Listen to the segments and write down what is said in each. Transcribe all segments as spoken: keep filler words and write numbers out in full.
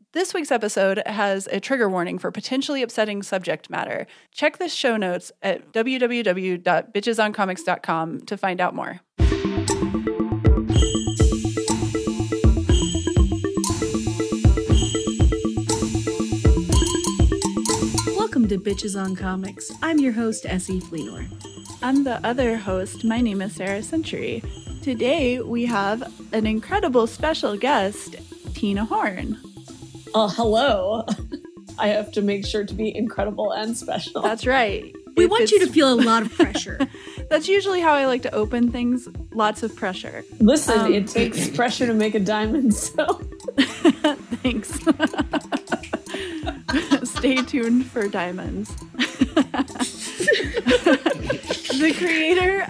This week's episode has a trigger warning for potentially upsetting subject matter. Check the show notes at w w w dot bitches on comics dot com to find out more. Welcome to Bitches on Comics. I'm your host, Essie Fleenor. I'm the other host. My name is Sarah Century. Today we have an incredible special guest, Tina Horn. Uh, hello. I have to make sure to be incredible and special. That's right. We If want it's- you to feel a lot of pressure. That's usually how I like to open things. Lots of pressure. Listen, Um, it takes pressure to make a diamond, so. Thanks. Stay tuned for diamonds. The creator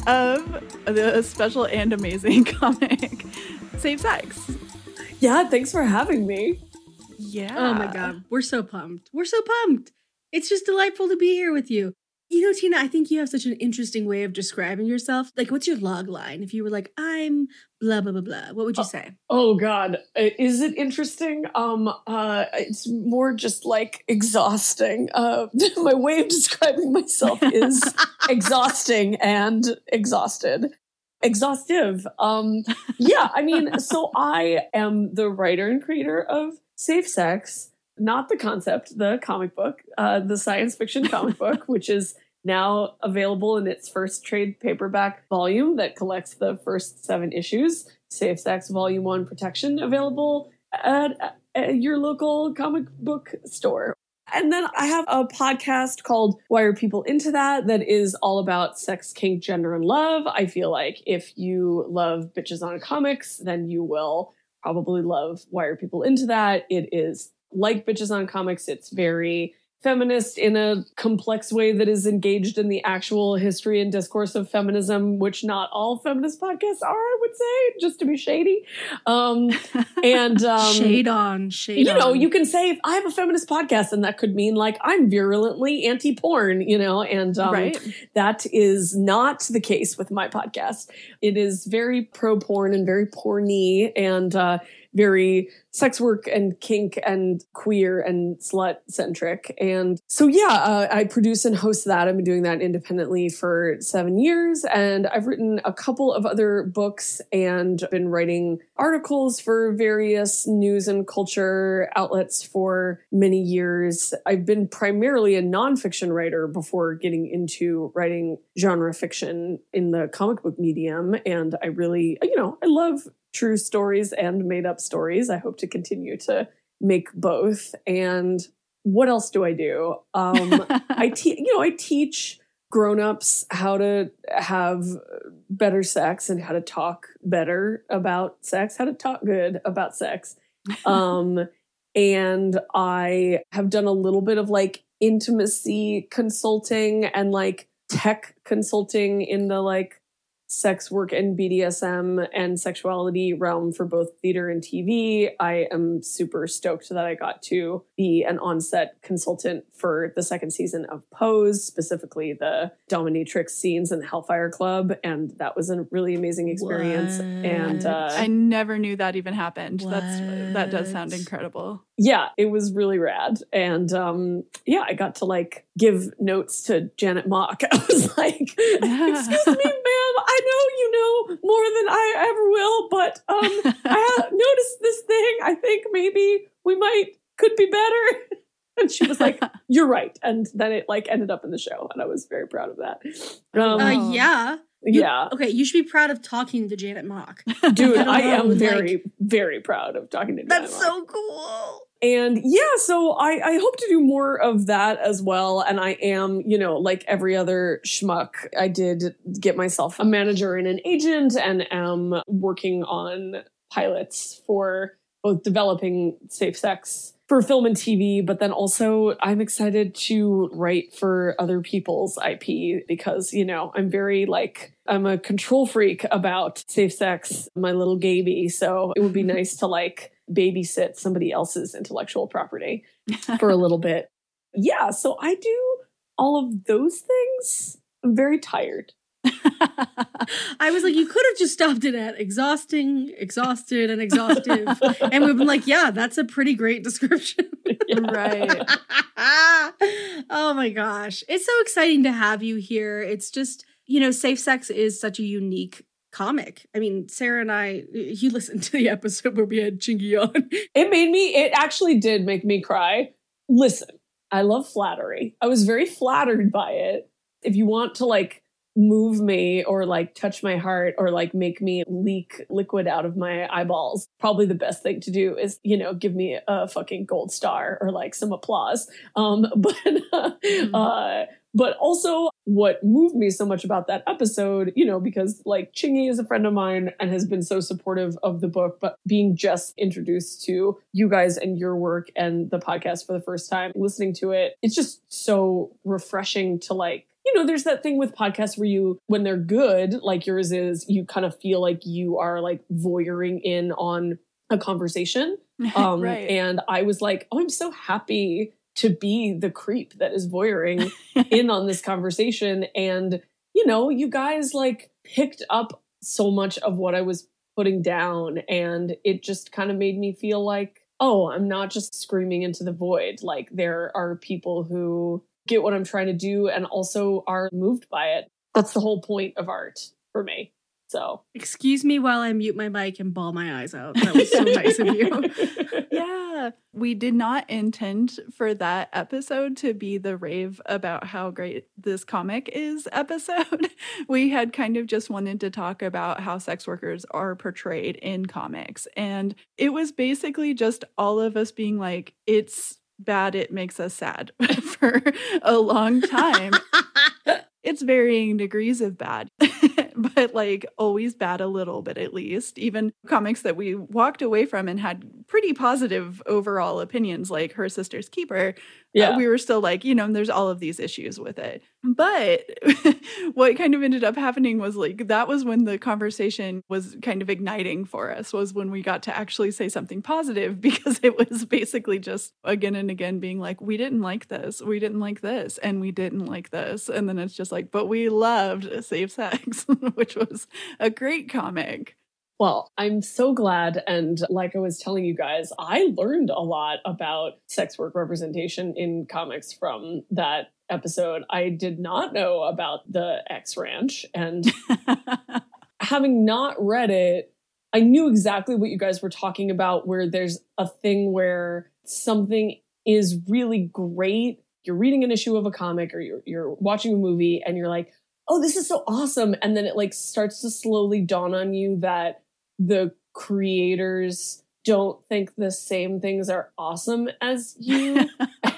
of the special and amazing comic, Safe Sex. Yeah, thanks for having me. Yeah. Oh my God. We're so pumped. We're so pumped. It's just delightful to be here with you. You know, Tina, I think you have such an interesting way of describing yourself. Like, what's your log line? If you were like, I'm blah, blah, blah, blah, what would you say? Oh God, is it interesting? Um, uh, it's more just like exhausting. Uh, my way of describing myself is exhausting and exhausted. Exhaustive. Um, yeah, I mean, so I am the writer and creator of Safe Sex, not the concept, the comic book, uh, the science fiction comic book, which is now available in its first trade paperback volume that collects the first seven issues. Safe Sex Volume one Protection, available at, at your local comic book store. And then I have a podcast called Why Are People Into That? That is all about sex, kink, gender, and love. I feel like if you love Bitches on Comics, then you will probably love Why Are People Into That? It is like Bitches on Comics. It's very feminist in a complex way that is engaged in the actual history and discourse of feminism, which not all feminist podcasts are, I would say, just to be shady. Um, and um, Shade on, shade you on. know, you can say, I have a feminist podcast, and that could mean like I'm virulently anti-porn, you know, and um, Right. that is not the case with my podcast. It is very pro-porn and very porny and uh, very sex work and kink and queer and slut centric. And so, yeah, uh, I produce and host that. I've been doing that independently for seven years. And I've written a couple of other books and been writing articles for various news and culture outlets for many years. I've been primarily a nonfiction writer before getting into writing genre fiction in the comic book medium. And I really, you know, I love true stories and made up stories. I hope to continue to make both. And what else do I do? Um, I te- you know, I teach grown-ups how to have better sex and how to talk better about sex, how to talk good about sex. Um, and I have done a little bit of like intimacy consulting and like tech consulting in the like sex work and B D S M and sexuality realm for both theater and T V. I am super stoked that I got to be an on-set consultant for the second season of Pose, specifically the dominatrix scenes in the Hellfire Club. And that was a really amazing experience. What? And uh, I never knew that even happened. That's that does What? sound incredible. yeah, it was really rad. And um, yeah, I got to like give notes to Janet Mock. I was like, excuse me, ma'am, I know you know more than I ever will, but um, I have noticed this thing. I think maybe we might, could be better. And she was like, you're right. And then it like ended up in the show. And I was very proud of that. Um, Uh, yeah. You- yeah. Okay, you should be proud of talking to Janet Mock. Dude, I don't I know, am like- very, very proud of talking to Janet That's Mock. so cool. And yeah, so I, I hope to do more of that as well. And I am, you know, like every other schmuck, I did get myself a manager and an agent and am working on pilots for both developing Safe Sex for film and T V, but then also I'm excited to write for other people's I P because, you know, I'm very like, I'm a control freak about Safe Sex, my little gaby. So it would be nice to like babysit somebody else's intellectual property for a little bit. Yeah, so I do all of those things. I'm very tired. I was like, you could have just stopped it at exhausting, exhausted, and exhaustive. And we've been like, yeah, that's a pretty great description. Right. Oh my gosh. It's so exciting to have you here. It's just, you know, Safe Sex is such a unique comic. I mean, Sarah and I, you listened to the episode where we had Chingy on. It made me, it actually did make me cry. Listen, I love flattery. I was very flattered by it. If you want to like move me or like touch my heart or like make me leak liquid out of my eyeballs, probably the best thing to do is, you know, give me a fucking gold star or like some applause. Um, but, uh, mm. uh, but also what moved me so much about that episode, you know, because like Chingy is a friend of mine and has been so supportive of the book, but being just introduced to you guys and your work and the podcast for the first time, listening to it, it's just so refreshing to like, you know, there's that thing with podcasts where you, when they're good, like yours is, you kind of feel like you are like voyeuring in on a conversation. Um, right. And I was like, oh, I'm so happy to be the creep that is voyeuring in on this conversation. And, you know, you guys like picked up so much of what I was putting down. And it just kind of made me feel like, oh, I'm not just screaming into the void. Like there are people who get what I'm trying to do and also are moved by it. That's the whole point of art for me. So excuse me while I mute my mic and bawl my eyes out. That was so nice of you. Yeah. We did not intend for that episode to be the rave about how great this comic is episode. We had kind of just wanted to talk about how sex workers are portrayed in comics. And it was basically just all of us being like, it's bad, it makes us sad for a long time. It's varying degrees of bad, but like always bad a little bit at least. Even comics that we walked away from and had pretty positive overall opinions, like Her Sister's Keeper, yeah. uh, we were still like, you know, there's all of these issues with it. But what kind of ended up happening was like, that was when the conversation was kind of igniting for us, was when we got to actually say something positive, because it was basically just again and again being like, we didn't like this, we didn't like this, and we didn't like this. And then it's just like, but we loved Safe Sex, which was a great comic. Well, I'm so glad. And like I was telling you guys, I learned a lot about sex work representation in comics from that episode. I did not know about the X Ranch. And having not read it, I knew exactly what you guys were talking about, where there's a thing where something is really great. You're reading an issue of a comic or you're, you're watching a movie and you're like, oh, this is so awesome. And then it like starts to slowly dawn on you that the creators don't think the same things are awesome as you.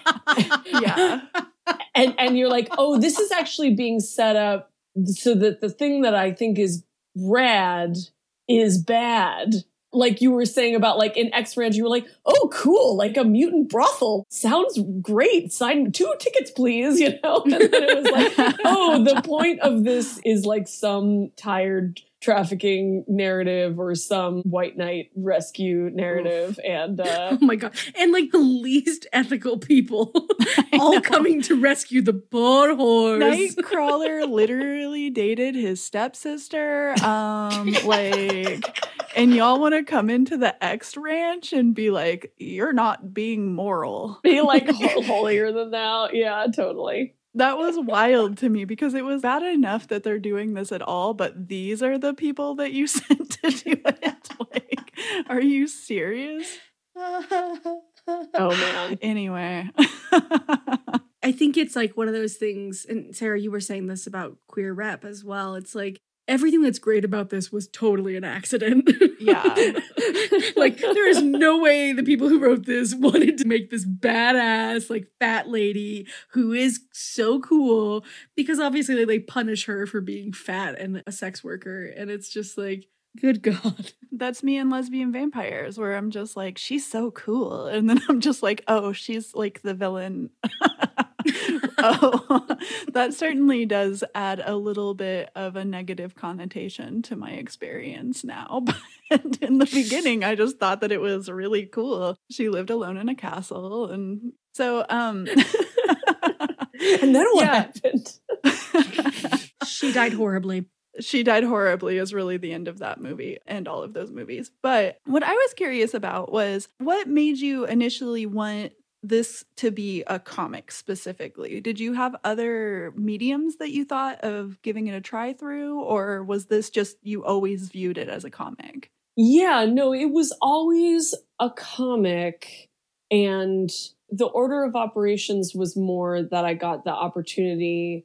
Yeah. And and you're like, oh, this is actually being set up so that the thing that I think is rad is bad. Like you were saying about like in X Ranch, you were like, oh, cool. Like a mutant brothel. Sounds great. Sign two tickets, please. You know? And then it was like, oh, the point of this is like some tired trafficking narrative or some white knight rescue narrative. Oof. And uh oh my god, and like the least ethical people all coming to rescue the poor horse. Nightcrawler literally dated his stepsister, um like, and y'all want to come into the X Ranch and be like, you're not being moral, be like holier than thou. Yeah, totally. That was wild to me, because it was bad enough that they're doing this at all, but these are the people that you sent to do it. Like, are you serious? Oh, man. Anyway. I think it's like one of those things, and Sarah, you were saying this about Queer Rep as well. It's like, everything that's great about this was totally an accident. Yeah. Like, there is no way the people who wrote this wanted to make this badass, like, fat lady who is so cool, because obviously they, they punish her for being fat and a sex worker. And it's just like, good God. That's me and Lesbian Vampires, where I'm just like, she's so cool. And then I'm just like, oh, she's like the villain. Oh, that certainly does add a little bit of a negative connotation to my experience now. But in the beginning, I just thought that it was really cool. She lived alone in a castle. And so, um, and then what happened? She died horribly. She died horribly is really the end of that movie and all of those movies. But what I was curious about was what made you initially want this to be a comic specifically? Did you have other mediums that you thought of giving it a try through, or was this just you always viewed it as a comic? Yeah, no, it was always a comic, and the order of operations was more that I got the opportunity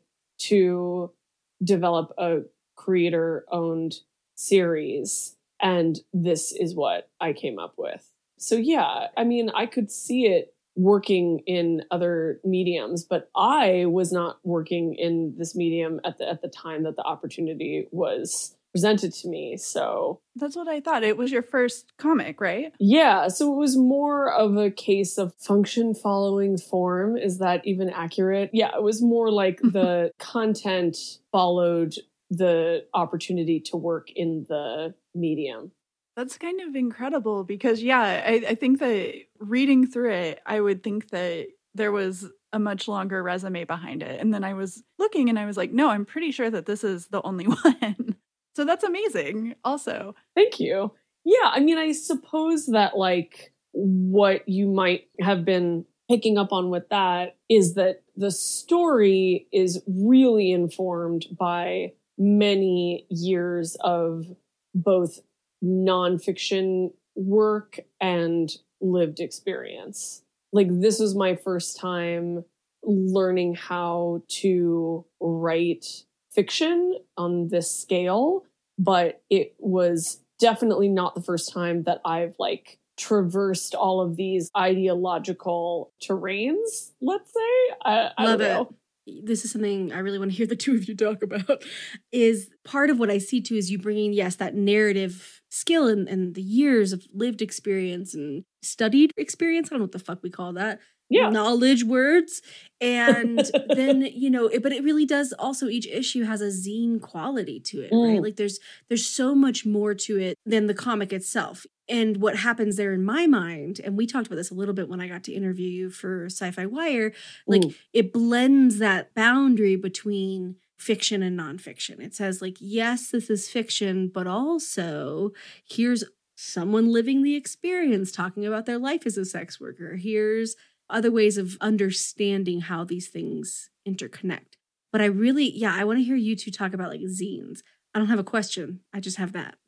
to develop a creator-owned series, and this is what I came up with. So yeah, I mean, I could see it working in other mediums, but I was not working in this medium at the at the time that the opportunity was presented to me. So that's what I thought. It was your first comic, right? Yeah. So it was more of a case of function following form. Is that even accurate? Yeah, it was more like the content followed the opportunity to work in the medium. That's kind of incredible because, yeah, I, I think that reading through it, I would think that there was a much longer resume behind it. And then I was looking and I was like, no, I'm pretty sure that this is the only one. So that's amazing also. Thank you. Yeah, I mean, I suppose that like what you might have been picking up on with that is that the story is really informed by many years of both nonfiction work and lived experience. Like, this was my first time learning how to write fiction on this scale, but it was definitely not the first time that I've like traversed all of these ideological terrains, let's say. I, I Love don't know. it. This is something I really want to hear the two of you talk about, is part of what I see too is you bringing, yes, that narrative skill and, and the years of lived experience and studied experience. I don't know what the fuck we call that. Yeah. Knowledge words. And then, you know, it, but it really does also, each issue has a zine quality to it, Mm. right? Like there's, there's so much more to it than the comic itself. And what happens there in my mind, and we talked about this a little bit when I got to interview you for Sci-Fi Wire, like Mm. it blends that boundary between fiction and nonfiction. It says like, yes, this is fiction, but also here's someone living the experience talking about their life as a sex worker. Here's other ways of understanding how these things interconnect. But I really, yeah, I want to hear you two talk about like zines. I don't have a question. I just have that.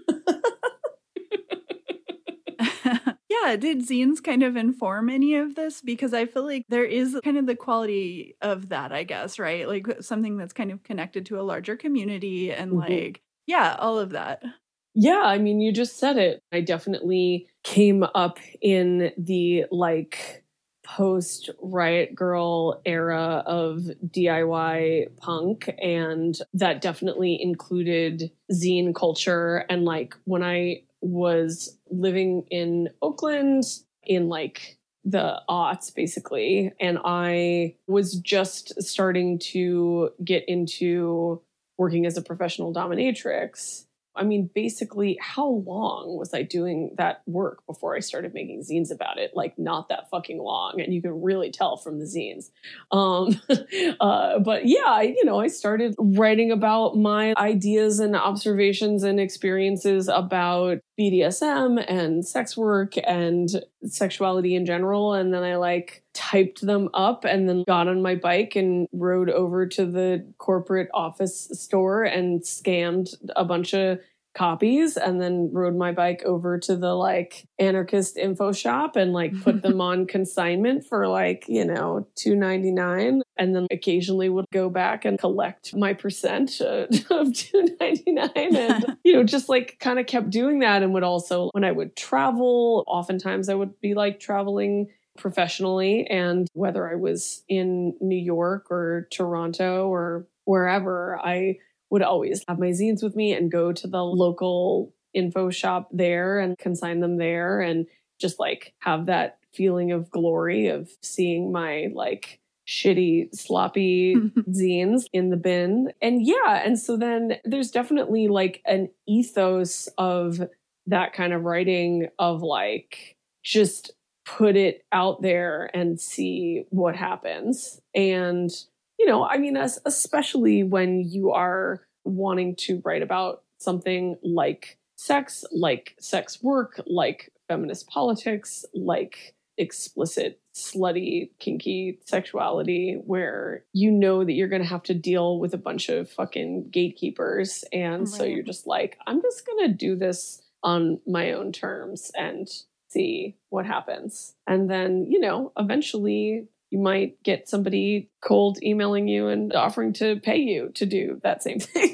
Yeah, did zines kind of inform any of this? Because I feel like there is kind of the quality of that, I guess, right? Like something that's kind of connected to a larger community and Mhm. like, yeah, all of that. Yeah, I mean, you just said it. I definitely came up in the like post Riot Girl era of D I Y punk, and that definitely included zine culture. And like when I was living in Oakland in like the aughts, basically, and I was just starting to get into working as a professional dominatrix. I mean, basically, how long was I doing that work before I started making zines about it? Like, not that fucking long. And you can really tell from the zines. Um, uh, but yeah, I, you know, I started writing about my ideas and observations and experiences about B D S M and sex work and sexuality in general. And then I like typed them up and then got on my bike and rode over to the corporate office store and scammed a bunch of copies, and then rode my bike over to the like anarchist info shop and like put them on consignment for like, you know, two ninety-nine, and then occasionally would go back and collect my percent uh, of two ninety-nine, and you know, just like kind of kept doing that. And would also, when I would travel, oftentimes I would be like traveling professionally, and whether I was in New York or Toronto or wherever, I would always have my zines with me and go to the local info shop there and consign them there, and just like have that feeling of glory of seeing my like shitty, sloppy zines in the bin. And yeah, and so then there's definitely like an ethos of that kind of writing of like just put it out there and see what happens. And, you know, I mean, as, especially when you are wanting to write about something like sex, like sex work, like feminist politics, like explicit, slutty, kinky sexuality, where you know that you're going to have to deal with a bunch of fucking gatekeepers. And right. so you're just like, I'm just going to do this on my own terms and see what happens. And then, you know, eventually you might get somebody cold emailing you and offering to pay you to do that same thing.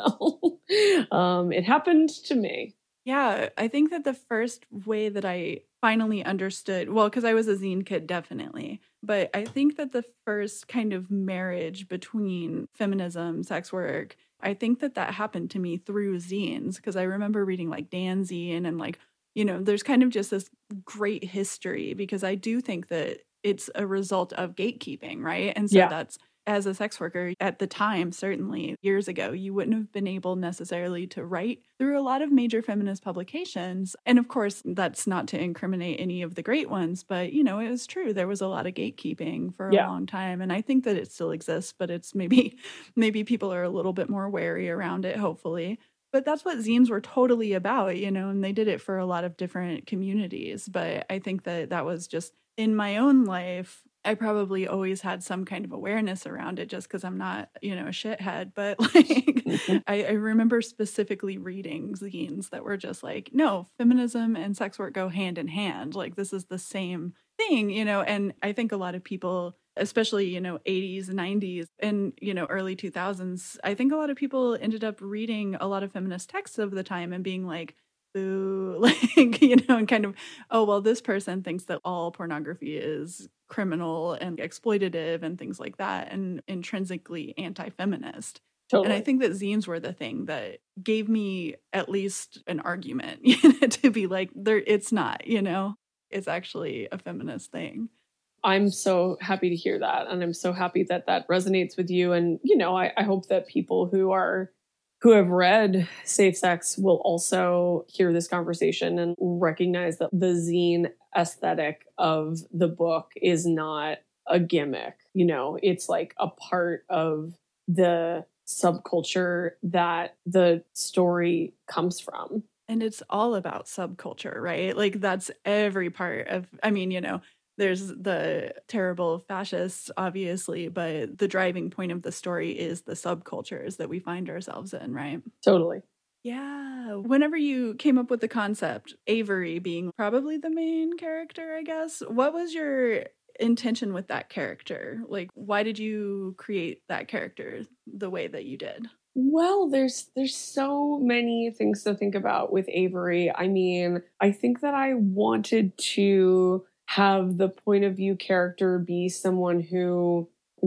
So um, it happened to me. Yeah, I think that the first way that I finally understood, well, because I was a zine kid, definitely, but I think that the first kind of marriage between feminism, sex work, I think that that happened to me through zines, because I remember reading like Dan Zine and like, you know, there's kind of just this great history, because I do think that it's a result of gatekeeping, right? And so yeah. that's, as a sex worker at the time, certainly years ago, you wouldn't have been able necessarily to write through a lot of major feminist publications. And of course, that's not to incriminate any of the great ones, but, you know, it was true. There was a lot of gatekeeping for a yeah. long time. And I think that it still exists, but it's maybe, maybe people are a little bit more wary around it, hopefully. But that's what zines were totally about, you know, and they did it for a lot of different communities. But I think that that was just in my own life, I probably always had some kind of awareness around it just because I'm not, you know, a shithead. But like, mm-hmm. I, I remember specifically reading zines that were just like, no, feminism and sex work go hand in hand. Like, this is the same thing, you know, and I think a lot of people, especially, you know, eighties, nineties, and, you know, early two thousands, I think a lot of people ended up reading a lot of feminist texts of the time and being like, boo, like, you know, and kind of, oh, well, this person thinks that all pornography is criminal and exploitative and things like that, and intrinsically anti-feminist. Totally. And I think that zines were the thing that gave me at least an argument, you know, to be like, there, it's not, you know, it's actually a feminist thing. I'm so happy to hear that. And I'm so happy that that resonates with you. And, you know, I, I hope that people who are who have read Safe Sex will also hear this conversation and recognize that the zine aesthetic of the book is not a gimmick. You know, it's like a part of the subculture that the story comes from. And it's all about subculture, right? Like, that's every part of, I mean, you know, there's the terrible fascists, obviously, but the driving point of the story is the subcultures that we find ourselves in, right? Totally. Yeah. Whenever you came up with the concept, Avery being probably the main character, I guess, what was your intention with that character? Like, why did you create that character the way that you did? Well, there's there's so many things to think about with Avery. I mean, I think that I wanted to have the point of view character be someone who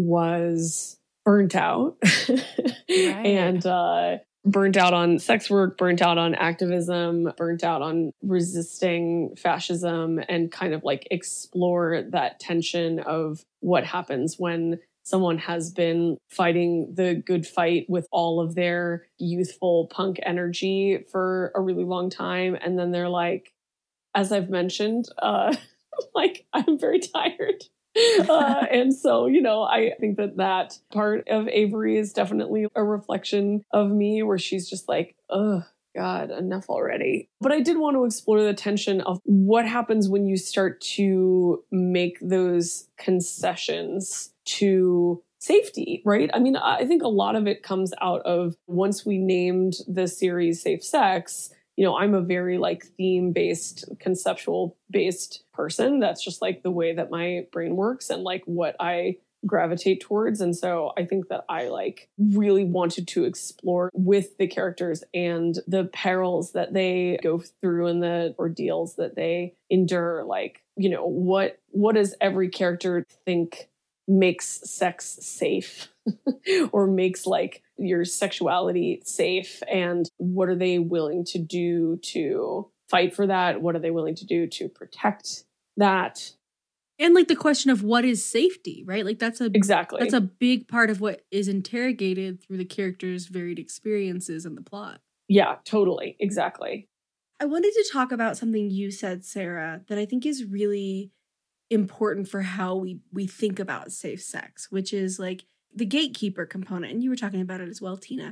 was burnt out right. and uh, burnt out on sex work, burnt out on activism, burnt out on resisting fascism, and kind of like explore that tension of what happens when someone has been fighting the good fight with all of their youthful punk energy for a really long time. And then they're like, as I've mentioned, uh, like, I'm very tired. Uh, and so, you know, I think that that part of Avery is definitely a reflection of me, where she's just like, oh, God, enough already. But I did want to explore the tension of what happens when you start to make those concessions to safety, right? I mean, I think a lot of it comes out of once we named the series Safe Sex. You know, I'm a very like theme-based, conceptual-based person. That's just like the way that my brain works and like what I gravitate towards. And so I think that I like really wanted to explore with the characters and the perils that they go through and the ordeals that they endure. Like, you know, what what does every character think makes sex safe or makes like your sexuality safe, and what are they willing to do to fight for that? What are they willing to do to protect that? And like the question of what is safety, right? Like that's a exactly that's a big part of what is interrogated through the characters' varied experiences in the plot. Yeah, totally. Exactly. I wanted to talk about something you said, Sarah, that I think is really important for how we we think about safe sex, which is like the gatekeeper component. And you were talking about it as well, Tina.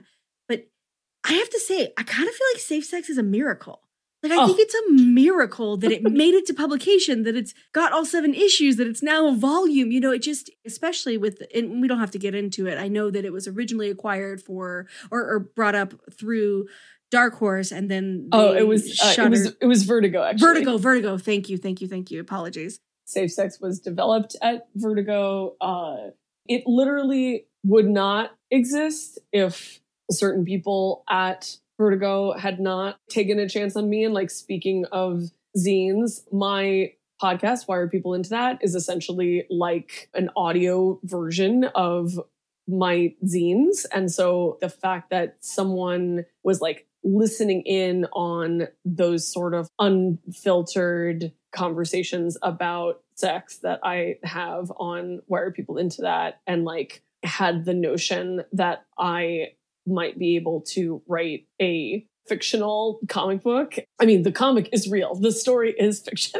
But I have to say, I kind of feel like safe sex is a miracle. Like, I Oh. think it's a miracle that it made it to publication, that it's got all seven issues, that it's now a volume. You know, it just, especially with, and we don't have to get into it. I know that it was originally acquired for, or, or brought up through Dark Horse, and then Oh, it was uh, it shuttered- was it was Vertigo, actually. Vertigo, Vertigo. Thank you, thank you, thank you. Apologies. Safe Sex was developed at Vertigo. Uh, it literally would not exist if certain people at Vertigo had not taken a chance on me. And like, speaking of zines, my podcast, Why Are People Into That, is essentially like an audio version of my zines. And so the fact that someone was like listening in on those sort of unfiltered conversations about sex that I have on Why Are People Into That, and like had the notion that I might be able to write a fictional comic book. I mean, the comic is real. The story is fiction.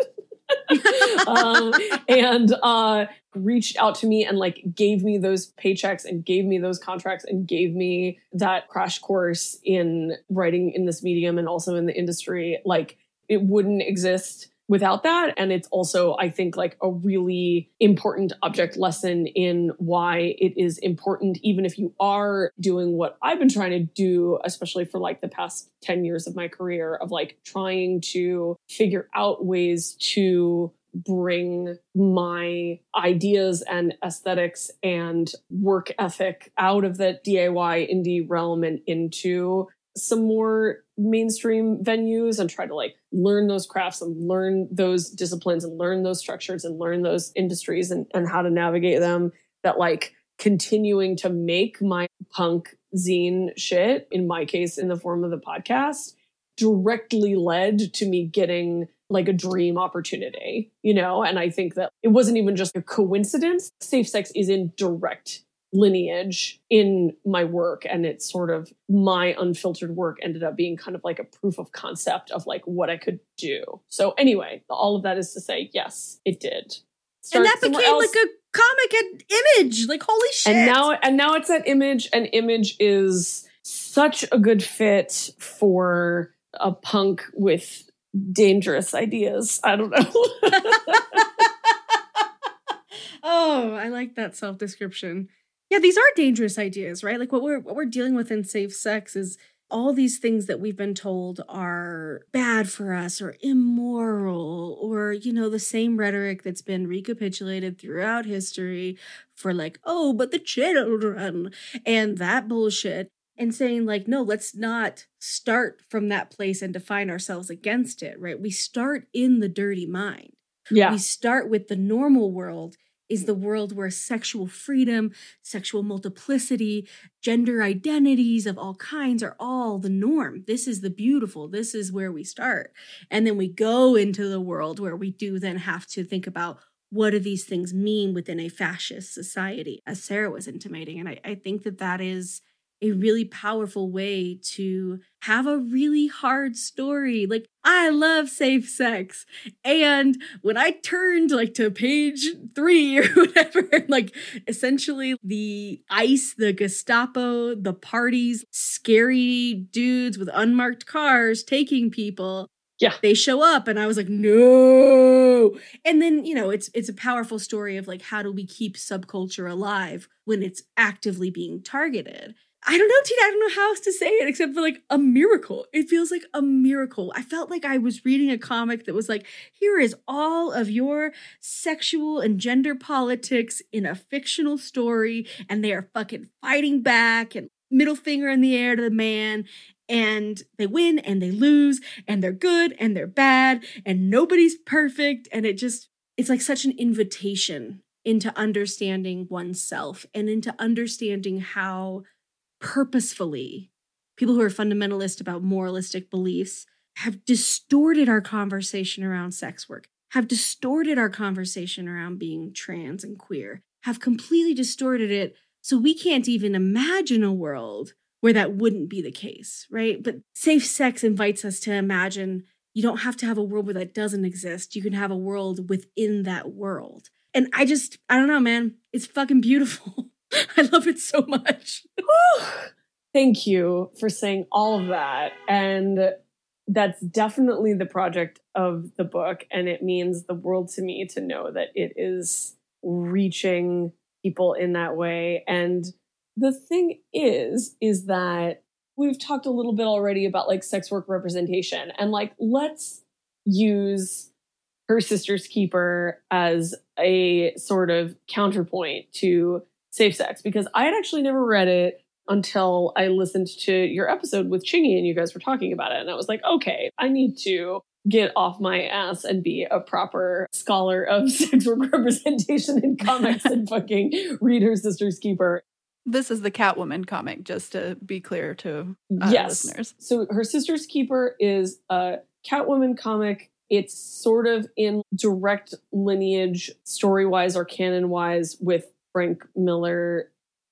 um, and uh, reached out to me and like gave me those paychecks and gave me those contracts and gave me that crash course in writing in this medium and also in the industry. Like, it wouldn't exist without that. And it's also, I think, like a really important object lesson in why it is important, even if you are doing what I've been trying to do, especially for like the past ten years of my career, of like trying to figure out ways to bring my ideas and aesthetics and work ethic out of the D I Y indie realm and into some more mainstream venues, and try to like learn those crafts and learn those disciplines and learn those structures and learn those industries and, and how to navigate them. That like continuing to make my punk zine shit, in my case, in the form of the podcast, directly led to me getting like a dream opportunity, you know? And I think that it wasn't even just a coincidence. Safe Sex is in direct lineage in my work, and it's sort of my unfiltered work ended up being kind of like a proof of concept of like what I could do. So anyway, all of that is to say, yes, it did. Start and that became else. like a comic at Image. Like, holy shit. And now and now it's at Image, and Image is such a good fit for a punk with dangerous ideas. I don't know. Oh, I like that self-description. Yeah, these are dangerous ideas, right? Like what we're what we're dealing with in Safe Sex is all these things that we've been told are bad for us or immoral, or, you know, the same rhetoric that's been recapitulated throughout history for like, oh, but the children and that bullshit. And saying like, no, let's not start from that place and define ourselves against it, right? We start in the dirty mind. Yeah. We start with the normal world is the world where sexual freedom, sexual multiplicity, gender identities of all kinds are all the norm. This is the beautiful. This is where we start. And then we go into the world where we do then have to think about what do these things mean within a fascist society, as Sarah was intimating. And I, I think that that is a really powerful way to have a really hard story. Like, I love Safe Sex. And when I turned like to page three or whatever, like essentially the ICE, the Gestapo, the parties, scary dudes with unmarked cars taking people. Yeah. They show up and I was like, no. And then, you know, it's it's a powerful story of like, how do we keep subculture alive when it's actively being targeted? I don't know, Tina, I don't know how else to say it except for like a miracle. It feels like a miracle. I felt like I was reading a comic that was like, here is all of your sexual and gender politics in a fictional story, and they are fucking fighting back and middle finger in the air to the man, and they win and they lose, and they're good and they're bad, and nobody's perfect, and it just, it's like such an invitation into understanding oneself and into understanding how purposefully people who are fundamentalist about moralistic beliefs have distorted our conversation around sex work, have distorted our conversation around being trans and queer, have completely distorted it so we can't even imagine a world where that wouldn't be the case, right? But Safe Sex invites us to imagine you don't have to have a world where that doesn't exist. You can have a world within that world. And I just, I don't know, man, it's fucking beautiful. I love it so much. Thank you for saying all of that. And that's definitely the project of the book. And it means the world to me to know that it is reaching people in that way. And the thing is, is that we've talked a little bit already about like sex work representation, and like, let's use Her Sister's Keeper as a sort of counterpoint to safe sex, because I had actually never read it until I listened to your episode with Chingy and you guys were talking about it. And I was like, okay, I need to get off my ass and be a proper scholar of sex work representation in comics and fucking read Her Sister's Keeper. This is the Catwoman comic, just to be clear to uh, yes. listeners. So Her Sister's Keeper is a Catwoman comic. It's sort of in direct lineage, story-wise or canon-wise, with Frank Miller.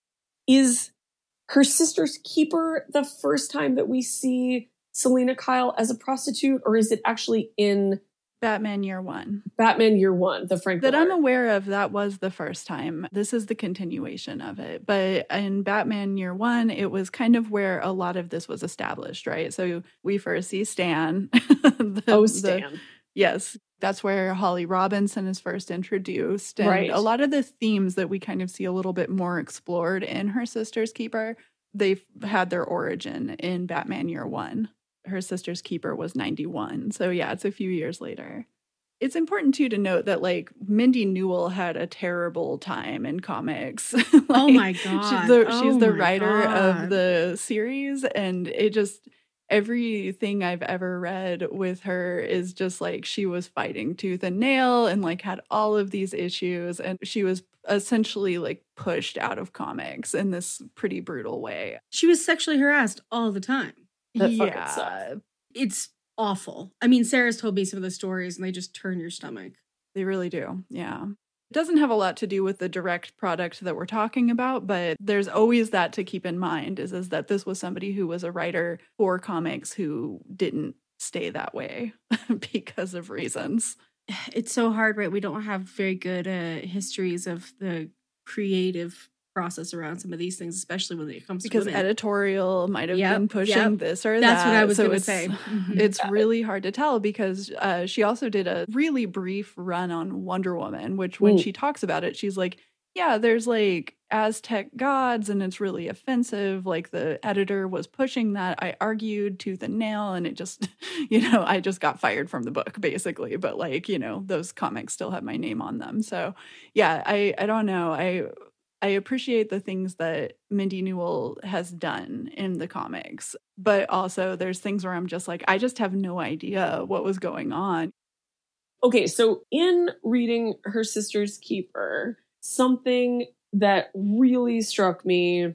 Is Her Sister's Keeper the first time that we see Selina Kyle as a prostitute, or is it actually in Batman Year One? Batman Year One, the Frank That Miller. I'm aware of, that was the first time. This is the continuation of it. But in Batman Year One, it was kind of where a lot of this was established, right? So we first see Stan. the, oh, Stan. The, yes. That's where Holly Robinson is first introduced. And right. a lot of the themes that we kind of see a little bit more explored in Her Sister's Keeper, they've had their origin in Batman Year One. Her Sister's Keeper was ninety-one. So yeah, it's a few years later. It's important too to note that like Mindy Newell had a terrible time in comics. like, oh my God. She's the, oh she's the my writer God. of the series, and it just, everything I've ever read with her is just like she was fighting tooth and nail and like had all of these issues, and she was essentially like pushed out of comics in this pretty brutal way. She was sexually harassed all the time. That fucking yeah. sucks. It's awful. I mean, Sarah's told me some of the stories and they just turn your stomach. They really do. Yeah. It doesn't have a lot to do with the direct product that we're talking about, but there's always that to keep in mind is, is that this was somebody who was a writer for comics who didn't stay that way because of reasons. It's so hard, right? We don't have very good uh, histories of the creative process around some of these things, especially when it comes because to women. editorial might have Yep, been pushing yep. this or That's that. what I was so going to it's, say. Mhm. It's really hard to tell because uh, she also did a really brief run on Wonder Woman, which when Mm. she talks about it, she's like, yeah, there's like Aztec gods and it's really offensive. Like the editor was pushing that. I argued tooth and nail and it just, you know, I just got fired from the book basically. But like, you know, those comics still have my name on them. So yeah, I, I don't know. I, I appreciate the things that Mindy Newell has done in the comics, but also there's things where I'm just like, I just have no idea what was going on. Okay, so in reading Her Sister's Keeper, something that really struck me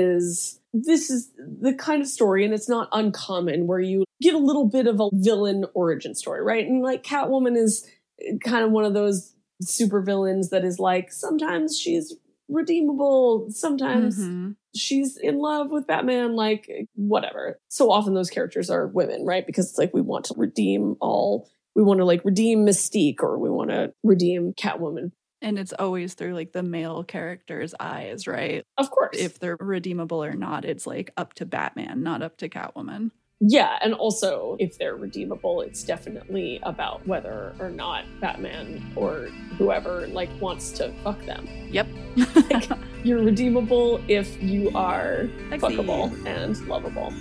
is this is the kind of story, and it's not uncommon, where you get a little bit of a villain origin story, right? And like Catwoman is kind of one of those super villains that is like, sometimes she's redeemable, sometimes Mm-hmm. she's in love with Batman, like whatever. So often those characters are women, right? Because it's like we want to redeem all, we want to like redeem Mystique, or we want to redeem Catwoman. And it's always through like the male character's eyes, right? Of course. If they're redeemable or not, it's like up to Batman, not up to Catwoman. Yeah, and also if they're redeemable, it's definitely about whether or not Batman or whoever like wants to fuck them. Yep. Like, you're redeemable if you are Sexy. fuckable and lovable.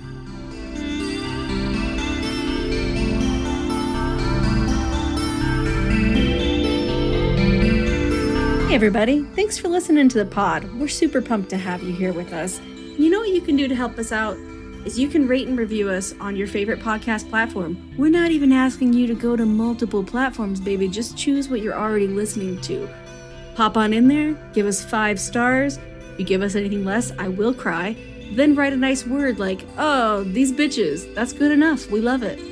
Hey everybody, thanks for listening to the pod. We're super pumped to have you here with us. You know what you can do to help us out? Is you can rate and review us on your favorite podcast platform. We're not even asking you to go to multiple platforms, baby. Just choose what you're already listening to. Pop on in there, give us five stars. If you give us anything less, I will cry. Then write a nice word like, oh, these bitches. That's good enough. We love it.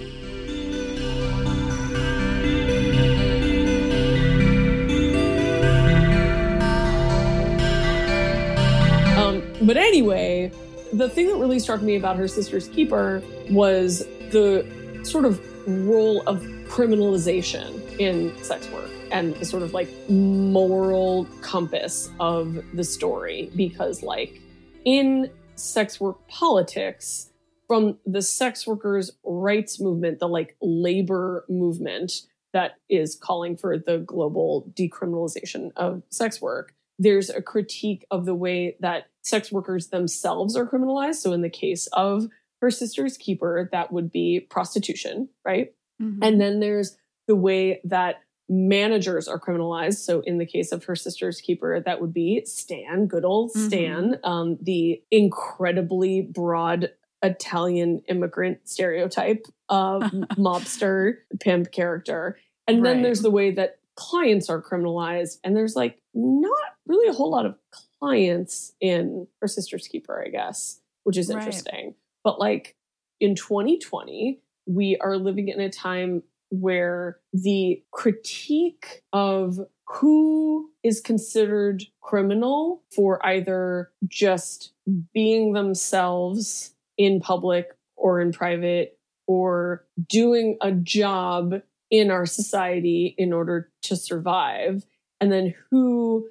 Um, but anyway, the thing that really struck me about Her Sister's Keeper was the sort of role of criminalization in sex work and the sort of like moral compass of the story. Because like in sex work politics from the sex workers' rights movement, the like labor movement that is calling for the global decriminalization of sex work. There's a critique of the way that sex workers themselves are criminalized. So in the case of Her Sister's Keeper, that would be prostitution, right? Mm-hmm. And then there's the way that managers are criminalized. So in the case of Her Sister's Keeper, that would be Stan, good old Stan, mm-hmm. um, the incredibly broad Italian immigrant stereotype of mobster pimp character. And right. then there's the way that clients are criminalized. And there's like not really a whole lot of clients in Her Sister's Keeper, I guess, which is interesting. Right. But like in twenty twenty, we are living in a time where the critique of who is considered criminal for either just being themselves in public or in private or doing a job in our society in order to survive, and then who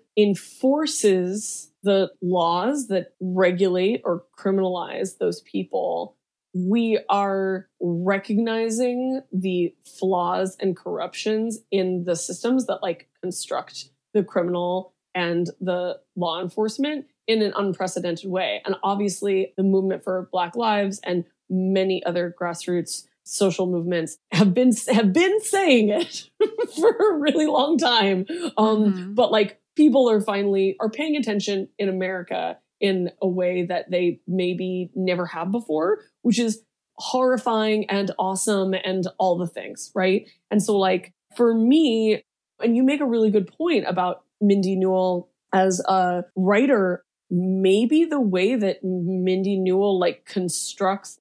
enforces the laws that regulate or criminalize those people. We are recognizing the flaws and corruptions in the systems that like construct the criminal and the law enforcement in an unprecedented way. And obviously the movement for Black Lives and many other grassroots social movements have been have been saying it for a really long time. Um, mm-hmm. But like people are finally are paying attention in America in a way that they maybe never have before, which is horrifying and awesome and all the things, right? And so like for me, and you make a really good point about Mindy Newell as a writer, maybe the way that Mindy Newell like constructs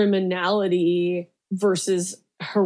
criminality versus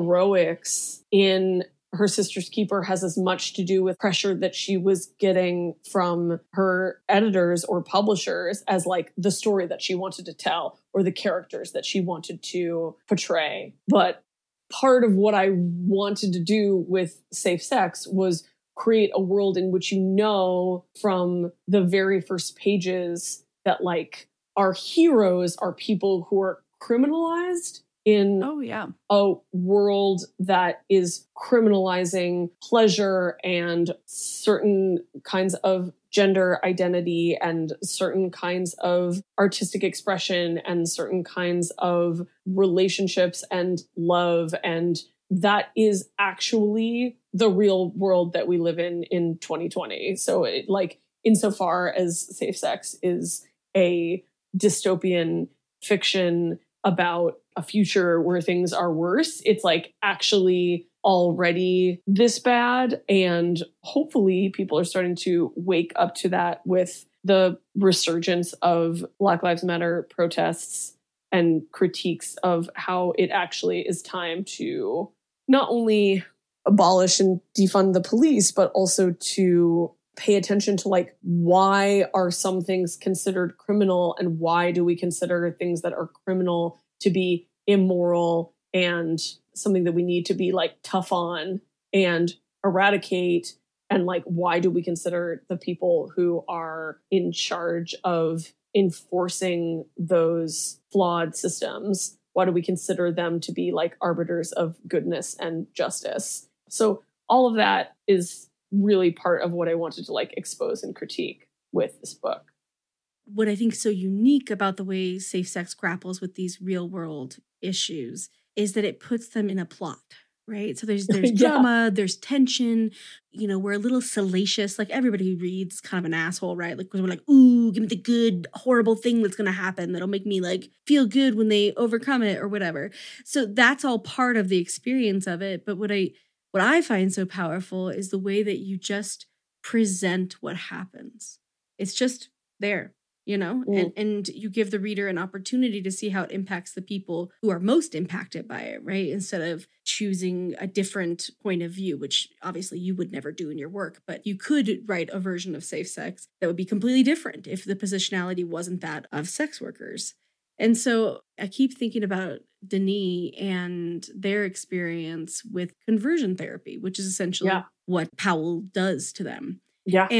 heroics in Her Sister's Keeper has as much to do with pressure that she was getting from her editors or publishers as like the story that she wanted to tell or the characters that she wanted to portray. But part of what I wanted to do with Safe Sex was create a world in which you know from the very first pages that like our heroes are people who are criminalized in oh, yeah. a world that is criminalizing pleasure and certain kinds of gender identity and certain kinds of artistic expression and certain kinds of relationships and love. And that is actually the real world that we live in in twenty twenty. So it, like insofar as Safe Sex is a dystopian fiction about a future where things are worse, it's like actually already this bad. And hopefully people are starting to wake up to that with the resurgence of Black Lives Matter protests and critiques of how it actually is time to not only abolish and defund the police, but also to pay attention to like, why are some things considered criminal and why do we consider things that are criminal to be immoral and something that we need to be like tough on and eradicate. And like, why do we consider the people who are in charge of enforcing those flawed systems? Why do we consider them to be like arbiters of goodness and justice? So all of that is really part of what I wanted to like expose and critique with this book. What I think is so unique about the way Safe Sex grapples with these real world issues is that it puts them in a plot, right? So there's there's yeah. drama, there's tension, you know, we're a little salacious. Like everybody who reads kind of an asshole, right? Like we're like, ooh, give me the good, horrible thing that's going to happen that'll make me like feel good when they overcome it or whatever. So that's all part of the experience of it. But what I what I find so powerful is the way that you just present what happens. It's just there. You know, mm. and, and you give the reader an opportunity to see how it impacts the people who are most impacted by it, right? Instead of choosing a different point of view, which obviously you would never do in your work, but you could write a version of Safe Sex that would be completely different if the positionality wasn't that of sex workers. And so I keep thinking about Denis and their experience with conversion therapy, which is essentially yeah. what Powell does to them. Yeah. And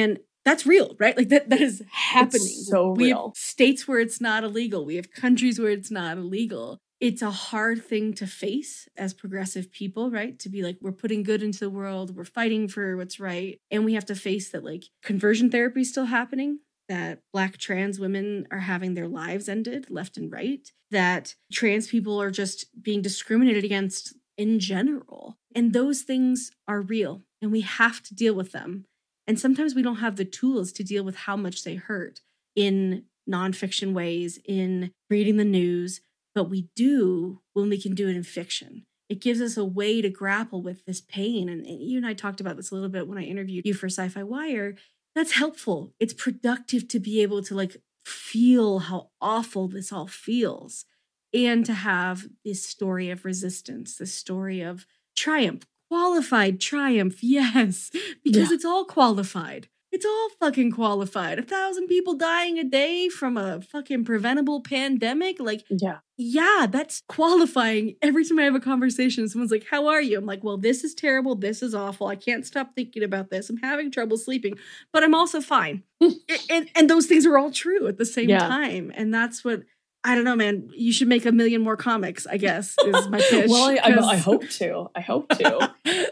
that's real, right? Like that that is happening. It's so we real. have states where it's not illegal. We have countries where it's not illegal. It's a hard thing to face as progressive people, right? To be like, we're putting good into the world. We're fighting for what's right. And we have to face that like conversion therapy is still happening, that Black trans women are having their lives ended left and right, that trans people are just being discriminated against in general. And those things are real and we have to deal with them. And sometimes we don't have the tools to deal with how much they hurt in nonfiction ways, in reading the news, but we do when we can do it in fiction. It gives us a way to grapple with this pain. And, and you and I talked about this a little bit when I interviewed you for Sci-Fi Wire. That's helpful. It's productive to be able to like feel how awful this all feels and to have this story of resistance, this story of triumph, qualified triumph. Yes, because yeah. It's all qualified. It's all fucking qualified. A thousand people dying a day from a fucking preventable pandemic. Like, yeah, yeah, that's qualifying. Every time I have a conversation, someone's like, how are you? I'm like, well, this is terrible. This is awful. I can't stop thinking about this. I'm having trouble sleeping, but I'm also fine. and, and those things are all true at the same yeah. time. And that's what, I don't know, man. You should make a million more comics, I guess, is my pitch. Well, I, I, I hope to. I hope to.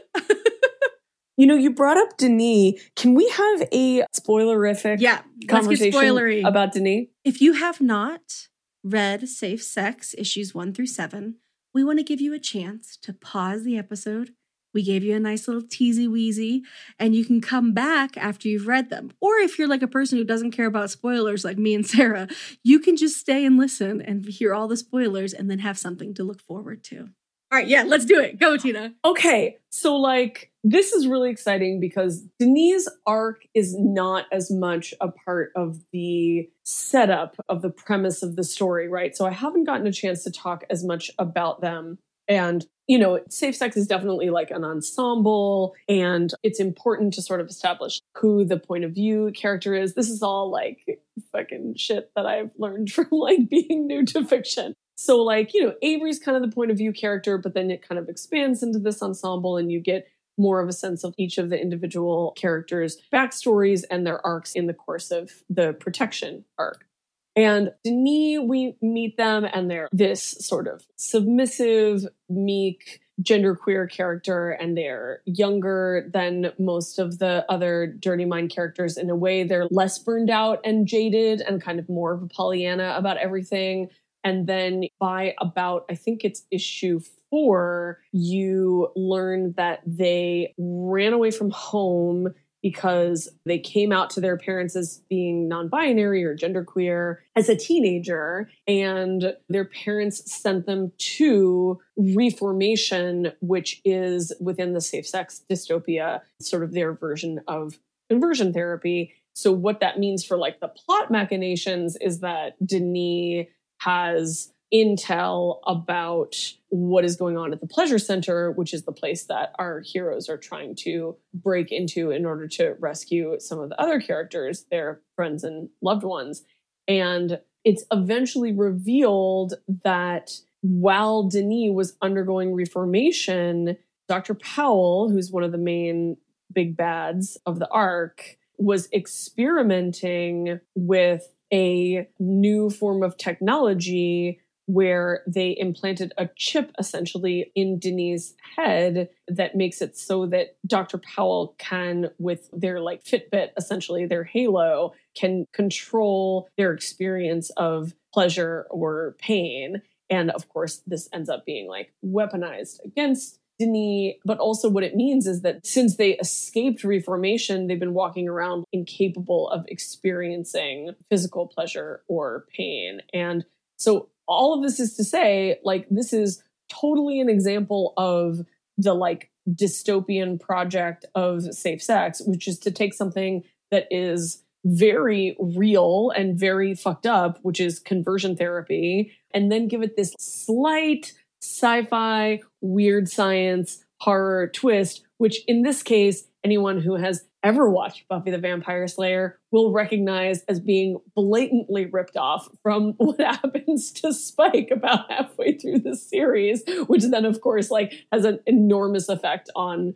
You know, you brought up Denis. Can we have a spoilerific yeah, conversation let's get spoilery. About Denis? If you have not read Safe Sex issues one through seven, we want to give you a chance to pause the episode. We gave you a nice little teasy weezy, and you can come back after you've read them. Or if you're like a person who doesn't care about spoilers like me and Sarah, you can just stay and listen and hear all the spoilers and then have something to look forward to. All right, yeah, let's do it. Go, Tina. Okay, so like, this is really exciting because Denis' arc is not as much a part of the setup of the premise of the story, right? So I haven't gotten a chance to talk as much about them. And, you know, Safe Sex is definitely like an ensemble, and it's important to sort of establish who the point of view character is. This is all like fucking shit that I've learned from like being new to fiction. So like, you know, Avery's kind of the point of view character, but then it kind of expands into this ensemble and you get more of a sense of each of the individual characters' backstories and their arcs in the course of the protection arc. And Denis, we meet them and they're this sort of submissive, meek, genderqueer character, and they're younger than most of the other Dirty Mind characters. In a way, they're less burned out and jaded and kind of more of a Pollyanna about everything. And then by about, I think it's issue four, you learn that they ran away from home because they came out to their parents as being non-binary or genderqueer as a teenager. And their parents sent them to Reformation, which is within the safe sex dystopia, sort of their version of conversion therapy. So what that means for like the plot machinations is that Denis has intel about what is going on at the Pleasure Center, which is the place that our heroes are trying to break into in order to rescue some of the other characters, their friends and loved ones. And it's eventually revealed that while Denis was undergoing reformation, Doctor Powell, who's one of the main big bads of the arc, was experimenting with a new form of technology where they implanted a chip essentially in Denis' head that makes it so that Doctor Powell can, with their like Fitbit, essentially their halo, can control their experience of pleasure or pain. And of course, this ends up being like weaponized against Denis. But also what it means is that since they escaped reformation, they've been walking around incapable of experiencing physical pleasure or pain. And so all of this is to say, like, this is totally an example of the like dystopian project of safe sex, which is to take something that is very real and very fucked up, which is conversion therapy, and then give it this slight sci-fi, weird science, horror twist, which in this case, anyone who has ever watched Buffy the Vampire Slayer will recognize as being blatantly ripped off from what happens to Spike about halfway through the series, which then, of course, like has an enormous effect on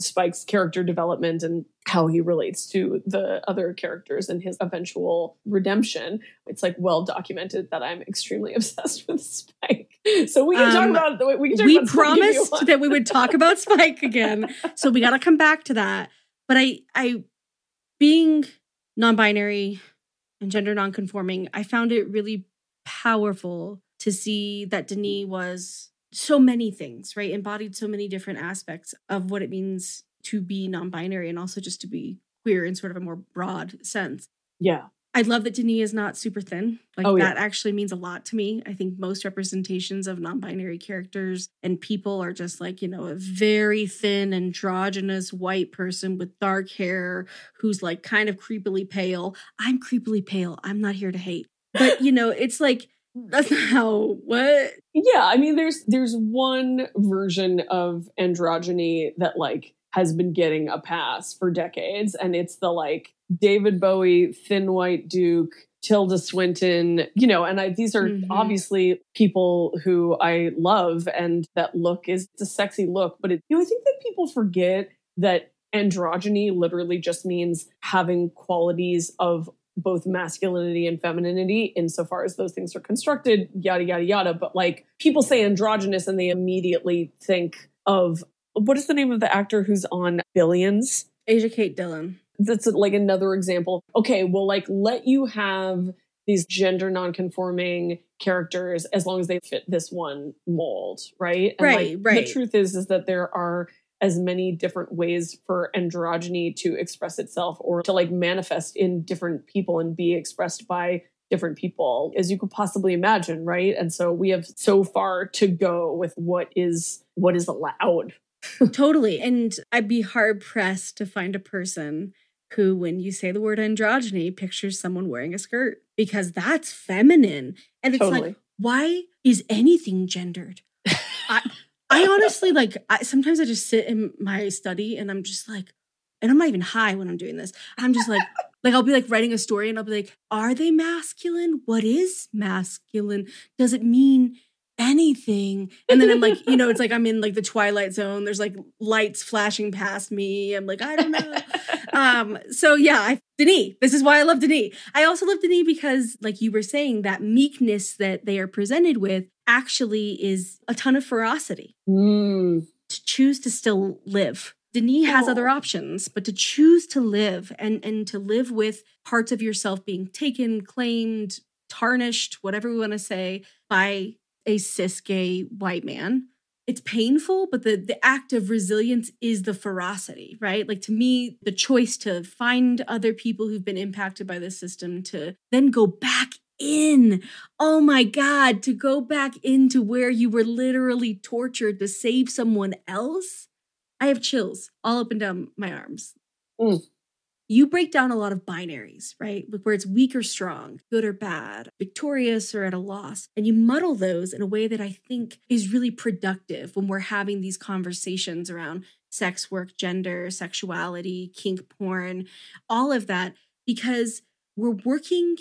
Spike's character development and how he relates to the other characters and his eventual redemption. It's like well documented that I'm extremely obsessed with Spike. So we can Um, talk about we can talk we about Spike if you promised want. that we would talk about Spike again. So we got to come back to that. But I, I, being non-binary and gender non-conforming, I found it really powerful to see that Denis was so many things, right? Embodied so many different aspects of what it means to be non-binary and also just to be queer in sort of a more broad sense. Yeah. I love that Denis is not super thin. Like Oh, that yeah. actually means a lot to me. I think most representations of non-binary characters and people are just like, you know, a very thin, androgynous white person with dark hair who's like kind of creepily pale. I'm creepily pale. I'm not here to hate. But, you know, it's like, that's not how, what? Yeah, I mean, there's there's one version of androgyny that like has been getting a pass for decades, and it's the like David Bowie, thin white Duke, Tilda Swinton, you know, and I, these are Mhm. obviously people who I love, and that look is it's a sexy look, but it, you know, I think that people forget that androgyny literally just means having qualities of both masculinity and femininity insofar as those things are constructed, yada, yada, yada. But like people say androgynous and they immediately think of, what is the name of the actor who's on Billions? Asia Kate Dillon. That's like another example. Okay, well, like let you have these gender nonconforming characters as long as they fit this one mold, right? And Right, like, right. The truth is, is that there are as many different ways for androgyny to express itself or to like manifest in different people and be expressed by different people as you could possibly imagine, right? And so we have so far to go with what is what is allowed. Totally. And I'd be hard pressed to find a person who, when you say the word androgyny, pictures someone wearing a skirt because that's feminine. And it's Totally. like, why is anything gendered? I, I honestly like, I, sometimes I just sit in my study and I'm just like, and I'm not even high when I'm doing this. I'm just like, like I'll be like writing a story and I'll be like, are they masculine? What is masculine? Does it mean anything? And then I'm like, you know, it's like I'm in like the Twilight Zone. There's like lights flashing past me. I'm like, I don't know. um, so yeah, I, Denis. This is why I love Denis. I also love Denis because, like you were saying, that meekness that they are presented with actually is a ton of ferocity. Mm. To choose to still live. Denis has Oh. other options, but to choose to live and, and to live with parts of yourself being taken, claimed, tarnished, whatever we want to say, by a cis gay white man. It's painful, but the, the act of resilience is the ferocity, right? Like to me, the choice to find other people who've been impacted by the system to then go back in. Oh my God, to go back into where you were literally tortured to save someone else. I have chills all up and down my arms. Mm. You break down a lot of binaries, right? Where it's weak or strong, good or bad, victorious or at a loss. And you muddle those in a way that I think is really productive when we're having these conversations around sex work, gender, sexuality, kink porn, all of that, because we're working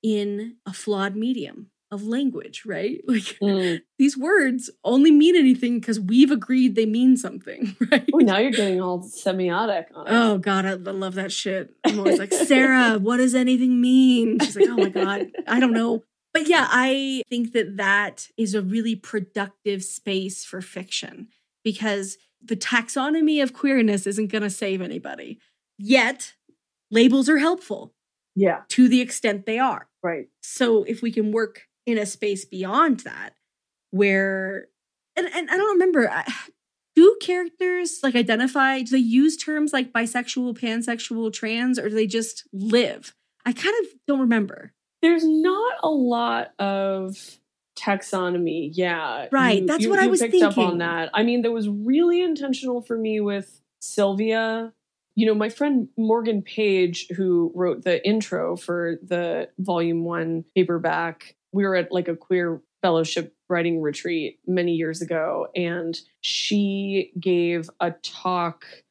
in a flawed medium of language, right? Like Mm. these words only mean anything because we've agreed they mean something, right? Oh, now you're getting all semiotic on it. Oh God, I, I love that shit. I'm always like, Sarah, what does anything mean? She's like, oh my God, I don't know. But yeah, I think that that is a really productive space for fiction because the taxonomy of queerness isn't going to save anybody. Yet, labels are helpful Yeah, to the extent they are. right. So if we can work in a space beyond that, where, and, and I don't remember, I- do characters like identify, do they use terms like bisexual, pansexual, trans, or do they just live? I kind of don't remember. There's not a lot of taxonomy. Yeah. Right, You- that's you- what I you was picked up thinking. on that. I mean, that was really intentional for me with Sylvia. You know, my friend Morgan Page, who wrote the intro for the volume one paperback, we were at like a queer fellowship writing retreat many years ago, and she gave a talk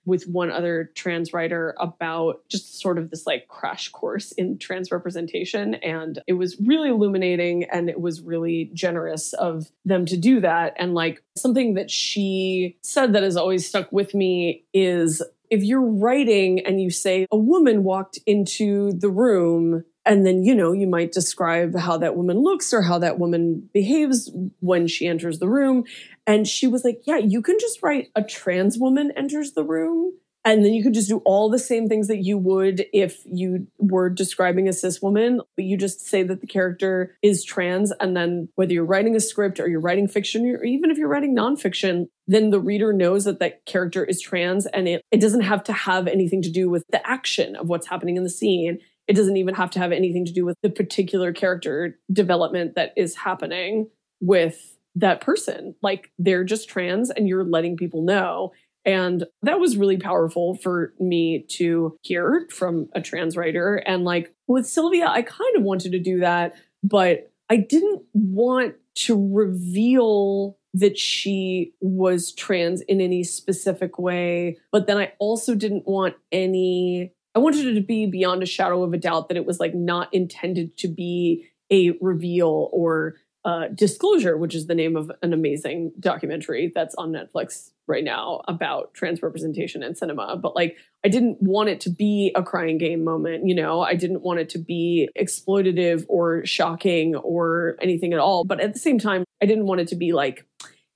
with one other trans writer about just sort of this like crash course in trans representation. And it was really illuminating and it was really generous of them to do that. And like something that she said that has always stuck with me is if you're writing and you say a woman walked into the room, and then, you know, you might describe how that woman looks or how that woman behaves when she enters the room. And she was like, yeah, you can just write a trans woman enters the room. And then you could just do all the same things that you would if you were describing a cis woman. But you just say that the character is trans. And then whether you're writing a script or you're writing fiction, or even if you're writing nonfiction, then the reader knows that that character is trans. And it, it doesn't have to have anything to do with the action of what's happening in the scene. It doesn't even have to have anything to do with the particular character development that is happening with that person. Like they're just trans and you're letting people know. And that was really powerful for me to hear from a trans writer. And like with Sylvia, I kind of wanted to do that, but I didn't want to reveal that she was trans in any specific way. But then I also didn't want any... I wanted it to be beyond a shadow of a doubt that it was like not intended to be a reveal or uh, disclosure, which is the name of an amazing documentary that's on Netflix right now about trans representation in cinema. But like, I didn't want it to be a crying game moment. You know, I didn't want it to be exploitative or shocking or anything at all. But at the same time, I didn't want it to be like,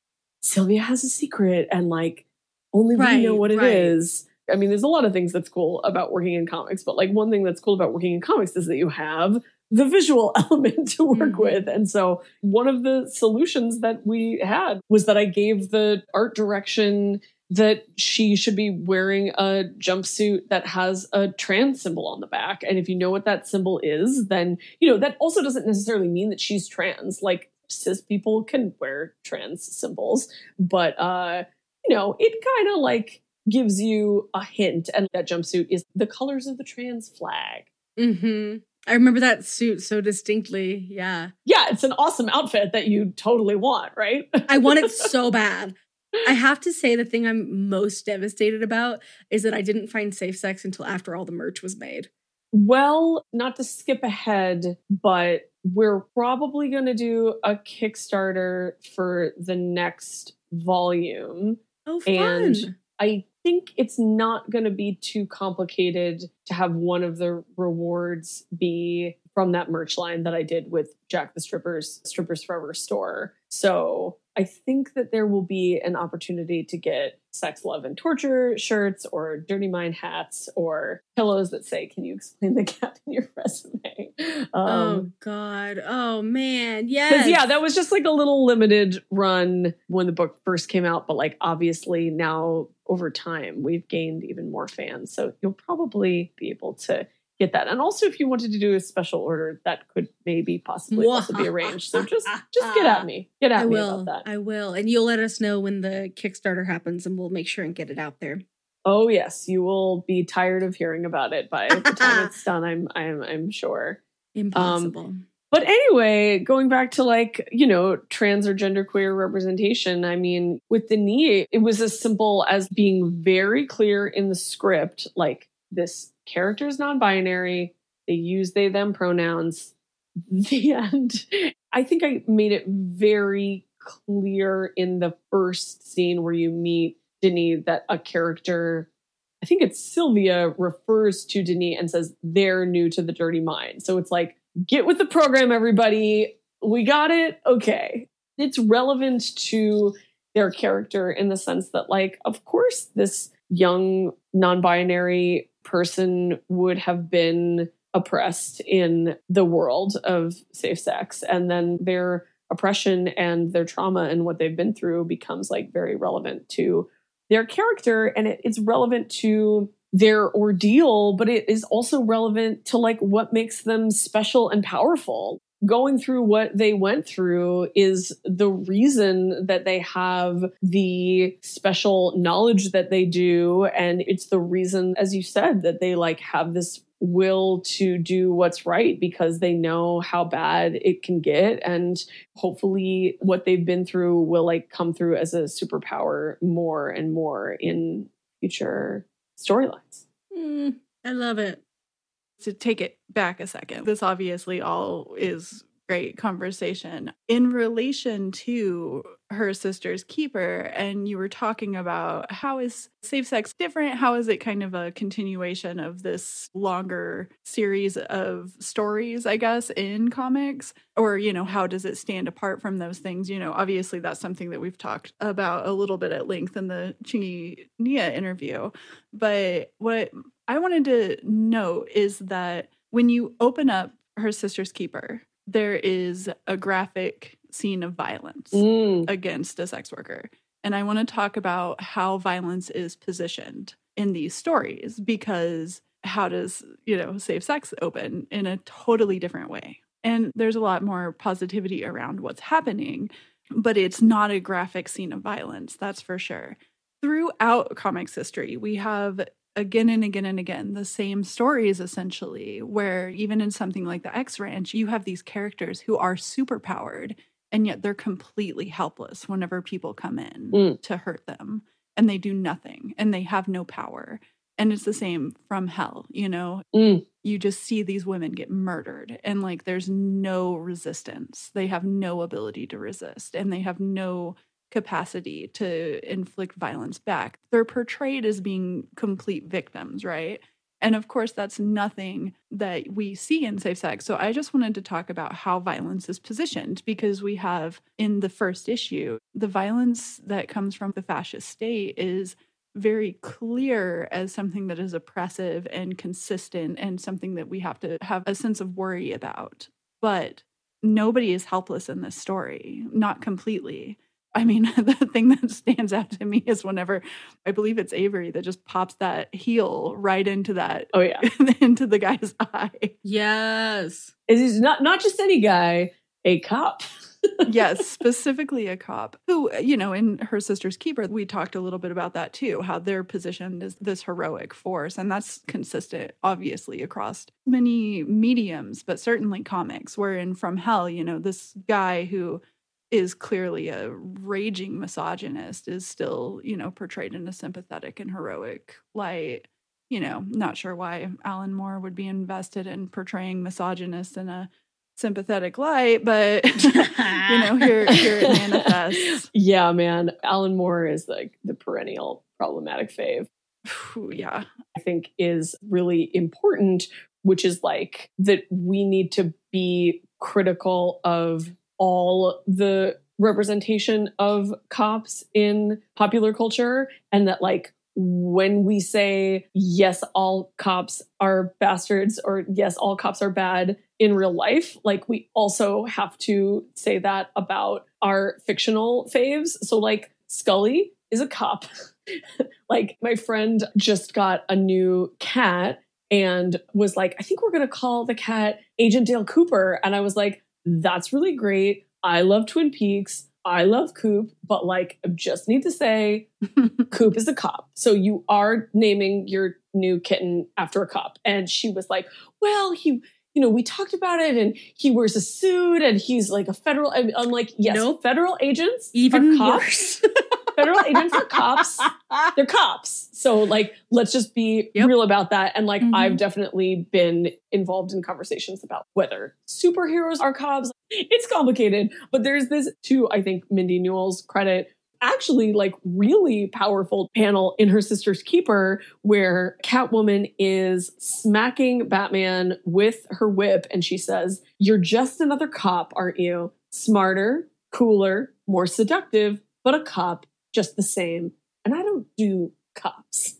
Sylvia has a secret and like, only we Right, know what it right. is. I mean, there's a lot of things that's cool about working in comics, but like one thing that's cool about working in comics is that you have the visual element to work Mm-hmm. with. And so one of the solutions that we had was that I gave the art direction that she should be wearing a jumpsuit that has a trans symbol on the back. And if you know what that symbol is, then, you know, that also doesn't necessarily mean that she's trans. Like cis people can wear trans symbols, but, uh, you know, it kind of like gives you a hint. And that jumpsuit is the colors of the trans flag. Mm-hmm. I remember that suit so distinctly. Yeah. Yeah, it's an awesome outfit that you totally want, right? I want it so bad. I have to say the thing I'm most devastated about is that I didn't find safe sex until after all the merch was made. Well, not to skip ahead, but we're probably going to do a Kickstarter for the next volume. Oh, fun. And I think it's not going to be too complicated to have one of the rewards be from that merch line that I did with Jack the Stripper's Strippers Forever store. So I think that there will be an opportunity to get Sex, Love, and Torture shirts or Dirty Mind hats or pillows that say, can you explain the gap in your resume? Um, oh, God. Oh, man. Yes. yeah, that was just like a little limited run when the book first came out. But like, obviously now over time, we've gained even more fans. So you'll probably be able to get that. And also, if you wanted to do a special order, that could maybe possibly also be arranged. So just just get at me. Get at I me will. about that. I will. And you'll let us know when the Kickstarter happens and we'll make sure and get it out there. Oh, yes. You will be tired of hearing about it by the time it's done, I'm I'm I'm sure. Impossible. Um, But anyway, going back to like, you know, trans or genderqueer representation, I mean, with Denis, it was as simple as being very clear in the script, like this character is non-binary, they use they, them pronouns, the end. I think I made it very clear in the first scene where you meet Denis that a character, I think it's Sylvia, refers to Denis and says they're new to the Dirty Mind. So it's like, get with the program, everybody. We got it. Okay. It's relevant to their character in the sense that, like, of course, this young non-binary person would have been oppressed in the world of safe sex. And then their oppression and their trauma and what they've been through becomes like very relevant to their character. And it, it's relevant to their ordeal, but it is also relevant to like what makes them special and powerful. Going through what they went through is the reason that they have the special knowledge that they do. And it's the reason, as you said, that they like have this will to do what's right because they know how bad it can get. And hopefully what they've been through will like come through as a superpower more and more in future storylines. Mm, I love it. To take it back a second, this obviously all is great conversation in relation to Her Sister's Keeper. And you were talking about how is safe sex different? How is it kind of a continuation of this longer series of stories, I guess, in comics? Or, you know, how does it stand apart from those things? You know, obviously that's something that we've talked about a little bit at length in the Chingy Nia interview. But what I wanted to note is that when you open up Her Sister's Keeper, there is a graphic scene of violence Mm. against a sex worker. And I want to talk about how violence is positioned in these stories, because how does, you know, safe sex open in a totally different way? And there's a lot more positivity around what's happening, but it's not a graphic scene of violence, that's for sure. Throughout comics history, we have again and again and again the same stories, essentially, where even in something like the X Ranch, you have these characters who are super powered, and yet they're completely helpless whenever people come in Mm. to hurt them, and they do nothing, and they have no power. And it's the same from Hell, you know? Mm. You just see these women get murdered, and like there's no resistance. They have no ability to resist, and they have no capacity to inflict violence back. They're portrayed as being complete victims, right? And of course, that's nothing that we see in safe sex. So I just wanted to talk about how violence is positioned, because we have in the first issue, the violence that comes from the fascist state is very clear as something that is oppressive and consistent and something that we have to have a sense of worry about. But nobody is helpless in this story, not completely. I mean, the thing that stands out to me is whenever, I believe it's Avery that just pops that heel right into that, Oh, yeah. into the guy's eye. Yes. It is not, not just any guy, a cop. Yes, specifically a cop who, you know, in Her Sister's Keeper, we talked a little bit about that too, how they're positioned as this heroic force. And that's consistent, obviously, across many mediums, but certainly comics, wherein From Hell, you know, this guy who is clearly a raging misogynist is still, you know, portrayed in a sympathetic and heroic light. You know, not sure why Alan Moore would be invested in portraying misogynists in a sympathetic light, but you know, here, here it manifests. Yeah, man. Alan Moore is like the perennial problematic fave. Ooh, yeah. I think is really important, which is like that we need to be critical of all the representation of cops in popular culture, and that like when we say yes, all cops are bastards, or yes, all cops are bad in real life, like we also have to say that about our fictional faves. So like Scully is a cop. Like my friend just got a new cat and was like, I think we're going to call the cat Agent Dale Cooper. And I was like, that's really great. I love Twin Peaks. I love Coop, but like, I just need to say, Coop is a cop. So you are naming your new kitten after a cop. And she was like, well, he, you know, we talked about it and he wears a suit and he's like a federal, I'm like, yes, Nope. Federal agents Even are cops. worse. Federal agents are cops. They're cops. So like, let's just be Yep. real about that. And like, Mhm. I've definitely been involved in conversations about whether superheroes are cops. It's complicated, but there's this, to, I think, Mindy Newell's credit, actually like really powerful panel in Her Sister's Keeper where Catwoman is smacking Batman with her whip. And she says, you're just another cop, aren't you? Smarter, cooler, more seductive, but a cop just the same. And I don't do cops.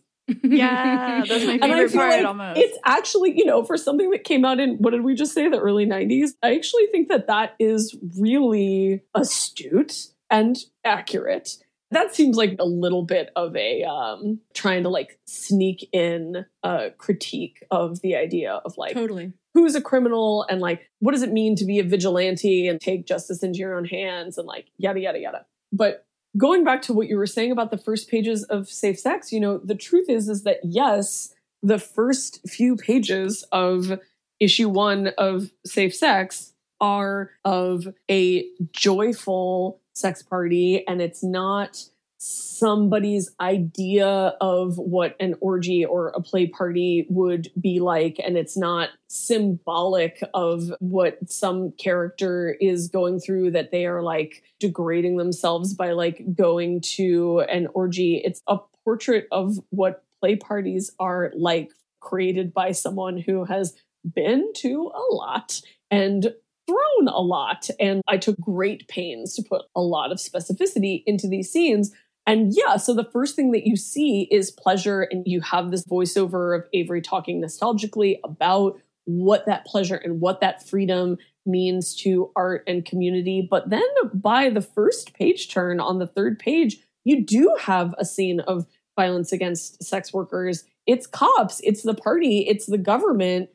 Yeah, that's my And I favorite feel part like almost. it's actually, you know, for something that came out in, what did we just say, the early nineties? I actually think that that is really astute and accurate. That seems like a little bit of a um, trying to like sneak in a critique of the idea of like, Totally. who's a criminal and like, what does it mean to be a vigilante and take justice into your own hands and like, yada, yada, yada. But going back to what you were saying about the first pages of Safe Sex, you know, the truth is, is that yes, the first few pages of issue one of Safe Sex are of a joyful sex party. And it's not somebody's idea of what an orgy or a play party would be like, and it's not symbolic of what some character is going through, that they are like degrading themselves by like going to an orgy. It's a portrait of what play parties are like, created by someone who has been to a lot and thrown a lot. And I took great pains to put a lot of specificity into these scenes. And yeah, so the first thing that you see is pleasure, and you have this voiceover of Avery talking nostalgically about what that pleasure and what that freedom means to art and community. But then by the first page turn on the third page, you do have a scene of violence against sex workers. It's cops, it's the party, it's the government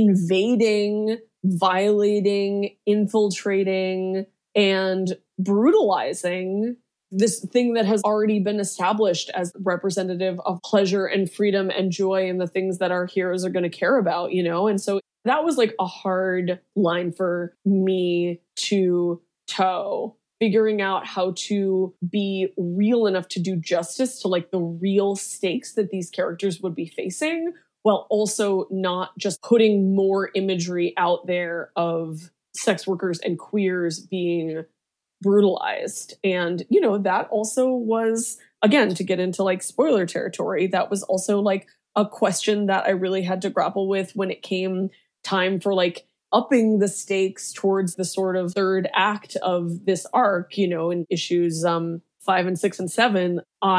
invading, violating, infiltrating, and brutalizing this thing that has already been established as representative of pleasure and freedom and joy and the things that our heroes are going to care about, you know? And so that was like a hard line for me to toe, figuring out how to be real enough to do justice to like the real stakes that these characters would be facing, while also not just putting more imagery out there of sex workers and queers being brutalized. And, you know, that also was, again, to get into like spoiler territory, that was also like a question that I really had to grapple with when it came time for like upping the stakes towards the sort of third act of this arc, you know, in issues um, five and six and seven.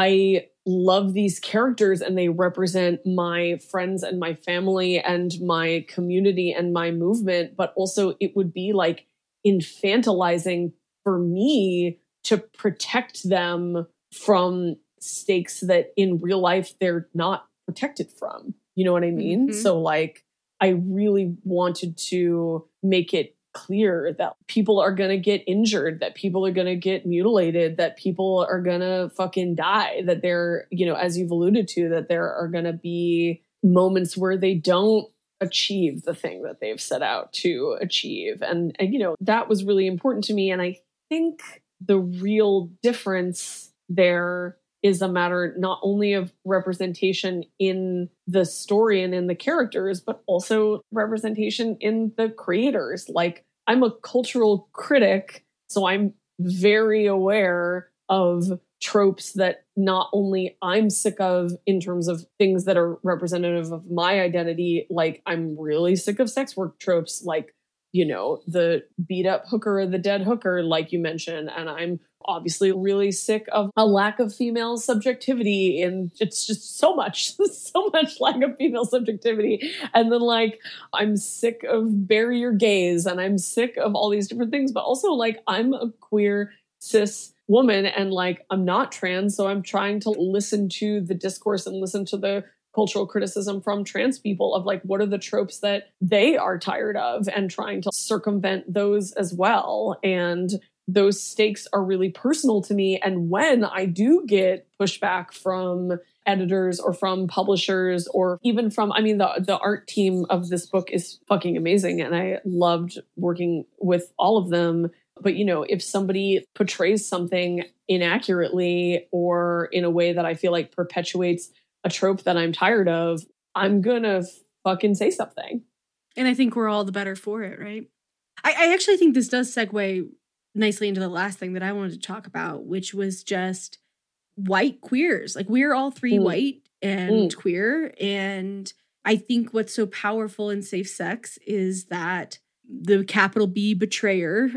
I love these characters and they represent my friends and my family and my community and my movement, but also it would be like infantilizing for me to protect them from stakes that in real life they're not protected from. You know what I mean? Mm-hmm. So like, I really wanted to make it clear that people are going to get injured, that people are going to get mutilated, that people are going to fucking die, that there, you know, as you've alluded to, that there are going to be moments where they don't achieve the thing that they've set out to achieve. And, and, you know, that was really important to me. And I think the real difference there is a matter not only of representation in the story and in the characters, but also representation in the creators. Like, I'm a cultural critic, so I'm very aware of tropes that not only I'm sick of in terms of things that are representative of my identity, like I'm really sick of sex work tropes, like, you know, the beat up hooker or the dead hooker, like you mentioned. And I'm obviously really sick of a lack of female subjectivity. And it's just so much, so much lack of female subjectivity. And then like, I'm sick of bury your gaze, and I'm sick of all these different things, but also like, I'm a queer cis woman and like, I'm not trans. So I'm trying to listen to the discourse and listen to the cultural criticism from trans people of like, what are the tropes that they are tired of, and trying to circumvent those as well. And those stakes are really personal to me. And when I do get pushback from editors or from publishers or even from, I mean, the, the art team of this book is fucking amazing. And I loved working with all of them. But, you know, if somebody portrays something inaccurately or in a way that I feel like perpetuates a trope that I'm tired of, I'm gonna fucking say something. And I think we're all the better for it, right? I, I actually think this does segue nicely into the last thing that I wanted to talk about, which was just white queers. Like, we're all three mm. white and mm. queer. And I think what's so powerful in safe sex is that the capital B betrayer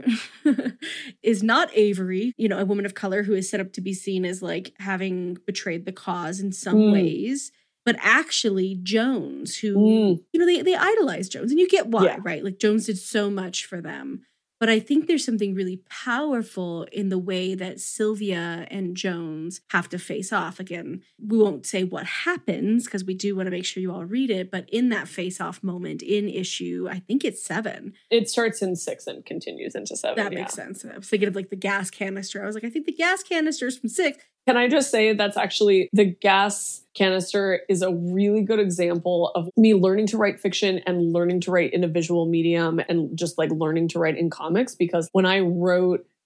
is not Avery, you know, a woman of color who is set up to be seen as like having betrayed the cause in some mm. ways, but actually Jones, who, mm. you know, they, they idolize Jones, and you get why, yeah. right? Like, Jones did so much for them. But I think there's something really powerful in the way that Sylvia and Jones have to face off. Again, we won't say what happens because we do want to make sure you all read it. But in that face-off moment in issue, I think it's seven. It starts in six and continues into seven. That yeah. makes sense. I was thinking of like the gas canister. I was like, I think the gas canister is from six. Can I just say that's actually, the gas canister is a really good example of me learning to write fiction and learning to write in a visual medium and just like learning to write in comics. Because when I wrote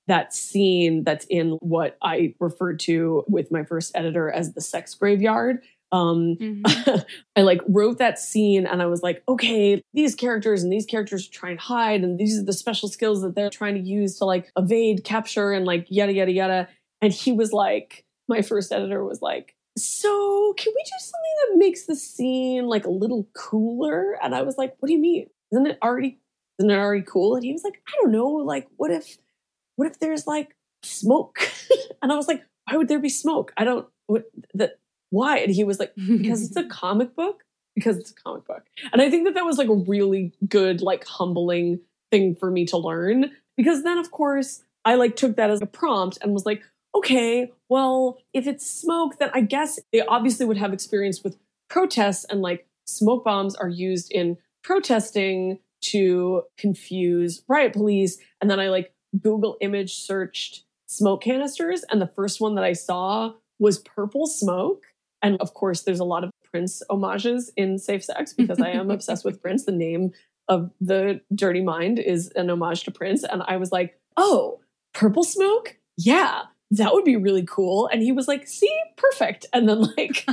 that scene that's in what I referred to with my first editor as the sex graveyard. Um, mm-hmm. I like wrote that scene and I was like, okay, these characters and these characters try and hide. And these are the special skills that they're trying to use to like evade capture and like yada, yada, yada. And he was like, my first editor was like, so can we do something that makes the scene like a little cooler? And I was like, what do you mean? Isn't it already, isn't it already cool? And he was like, I don't know. Like, what if, what if there's like smoke? And I was like, why would there be smoke? I don't, what, that, why? And he was like, because it's a comic book, because it's a comic book. And I think that that was like a really good, like humbling thing for me to learn, because then of course I like took that as a prompt and was like, okay, well, if it's smoke, then I guess they obviously would have experience with protests, and like smoke bombs are used in protesting to confuse riot police. And then I like Google image searched smoke canisters, and the first one that I saw was purple smoke. And of course, there's a lot of Prince homages in Safe Sex because I am obsessed with Prince. The name of the Dirty Mind is an homage to Prince. And I was like, oh, purple smoke? Yeah. That would be really cool. And he was like, see, perfect. And then like,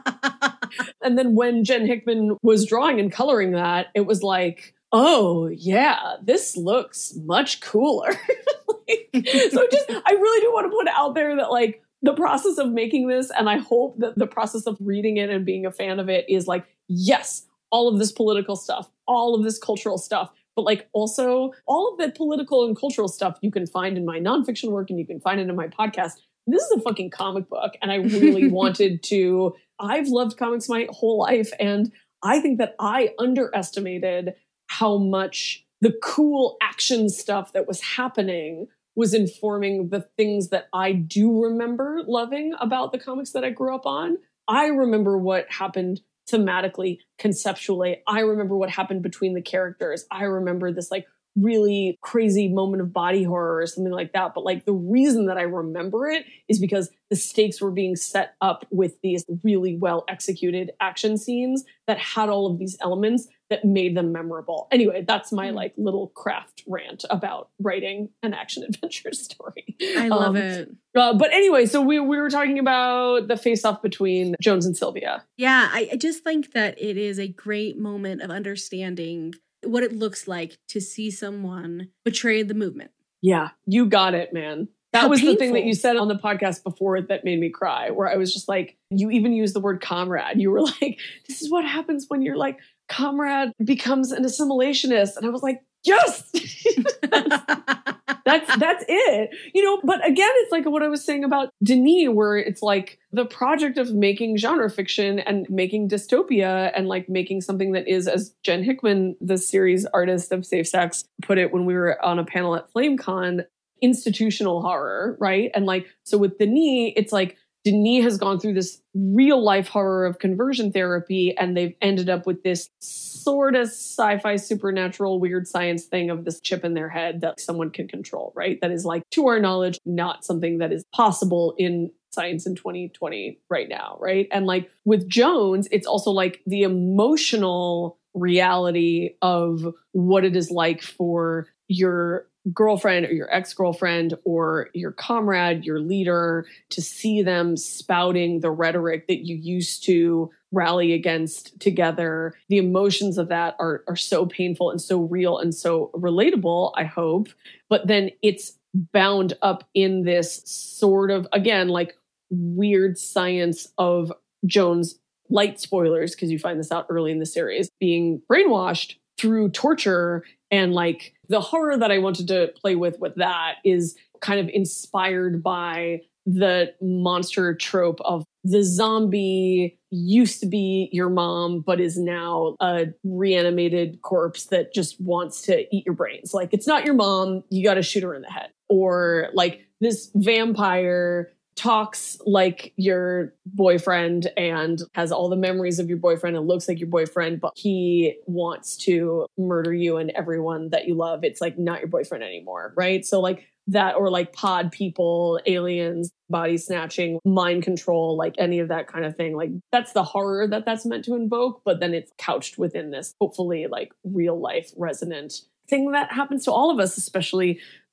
and then when Jen Hickman was drawing and coloring that, it was like, oh yeah, this looks much cooler. Like, so just, I really do want to put out there that like the process of making this, and I hope that the process of reading it and being a fan of it is like, yes, all of this political stuff, all of this cultural stuff, but like also all of the political and cultural stuff you can find in my nonfiction work and you can find it in my podcast. This is a fucking comic book. And I really wanted to, I've loved comics my whole life. And I think that I underestimated how much the cool action stuff that was happening was informing the things that I do remember loving about the comics that I grew up on. I remember what happened thematically, conceptually. I remember what happened between the characters. I remember this like really crazy moment of body horror or something like that. But like the reason that I remember it is because the stakes were being set up with these really well executed action scenes that had all of these elements that made them memorable. Anyway, that's my like little craft rant about writing an action adventure story. I love um, it. Uh, but anyway, so we, we were talking about the face-off between Jones and Sylvia. Yeah, I, I just think that it is a great moment of understanding what it looks like to see someone betray the movement. Yeah, you got it, man. That How was painful. The thing that you said on the podcast before that made me cry, where I was just like, you even used the word comrade. You were like, this is what happens when you're like, comrade becomes an assimilationist. And I was like, yes, that's, that's, that's it. You know, but again, it's like what I was saying about Denis, where it's like the project of making genre fiction and making dystopia and like making something that is, as Jen Hickman, the series artist of Safe Sex, put it when we were on a panel at FlameCon, institutional horror, right? And like, so with Denis, it's like, Denis has gone through this real life horror of conversion therapy, and they've ended up with this sort of sci-fi supernatural weird science thing of this chip in their head that someone can control, right? That is like, to our knowledge, not something that is possible in science in twenty twenty right now, right? And like with Jones, it's also like the emotional reality of what it is like for your girlfriend or your ex-girlfriend or your comrade, your leader, to see them spouting the rhetoric that you used to rally against together. The emotions of that are, are so painful and so real and so relatable, I hope. But then it's bound up in this sort of, again, like weird science of Jones, light spoilers, because you find this out early in the series, being brainwashed through torture. And like the horror that I wanted to play with with that is kind of inspired by the monster trope of the zombie used to be your mom, but is now a reanimated corpse that just wants to eat your brains. Like, it's not your mom, you got to shoot her in the head. Or like this vampire talks like your boyfriend and has all the memories of your boyfriend and looks like your boyfriend, but he wants to murder you and everyone that you love. It's like not your boyfriend anymore, right? So like that, or like pod people, aliens, body snatching, mind control, like any of that kind of thing. Like that's the horror that that's meant to invoke, but then it's couched within this hopefully like real life resonant thing that happens to all of us, especially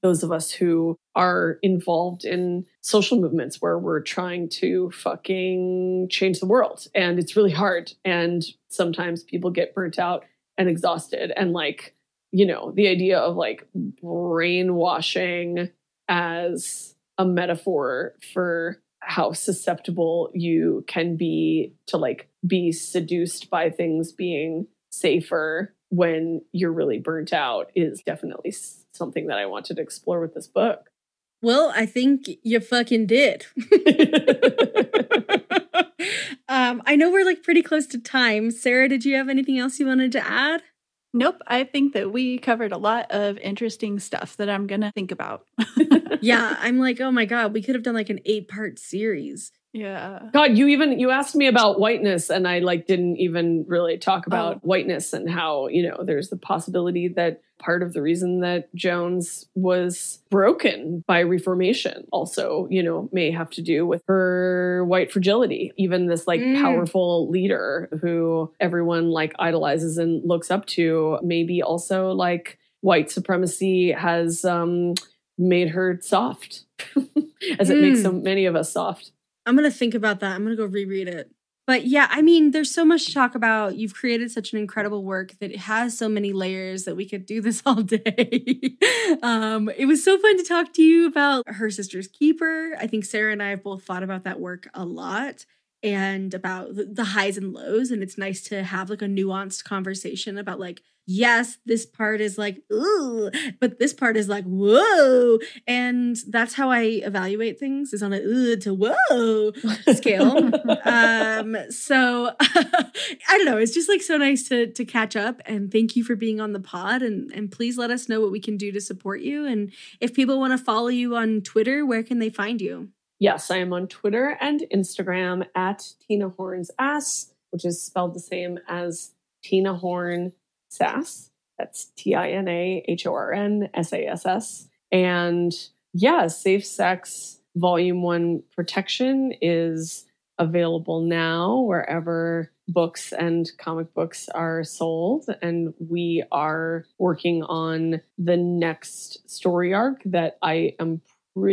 those of us who are involved in social movements where we're trying to fucking change the world. And it's really hard. And sometimes people get burnt out and exhausted. And like, you know, the idea of like brainwashing as a metaphor for how susceptible you can be to like be seduced by things being safer when you're really burnt out is definitely something that I wanted to explore with this book. Well, I think you fucking did. um, I know we're like pretty close to time. Sarah, did you have anything else you wanted to add? Nope. I think that we covered a lot of interesting stuff that I'm going to think about. Yeah, I'm like, oh my God, we could have done like an eight part series. Yeah. God, you even, you asked me about whiteness and I like didn't even really talk about oh. whiteness and how, you know, there's the possibility that part of the reason that Jones was broken by Reformation also, you know, may have to do with her white fragility. Even this like mm. powerful leader who everyone like idolizes and looks up to, maybe also like white supremacy has um, made her soft, as it mm. makes so many of us soft. I'm going to think about that. I'm going to go reread it. But yeah, I mean, there's so much to talk about. You've created such an incredible work that it has so many layers that we could do this all day. um, it was so fun to talk to you about Her Sister's Keeper. I think Sarah and I have both thought about that work a lot and about the highs and lows. And it's nice to have like a nuanced conversation about like, yes, this part is like, ooh, but this part is like, whoa. And that's how I evaluate things, is on a ooh to whoa scale. um, so I don't know. It's just like so nice to to catch up, and thank you for being on the pod. And, and please let us know what we can do to support you. And if people want to follow you on Twitter, where can they find you? Yes, I am on Twitter and Instagram at Tina Horn's Ass, which is spelled the same as Tina Horn Sass. That's T I N A H O R N S A S S. And yeah, Safe Sex Volume one Protection is available now wherever books and comic books are sold. And we are working on the next story arc that I am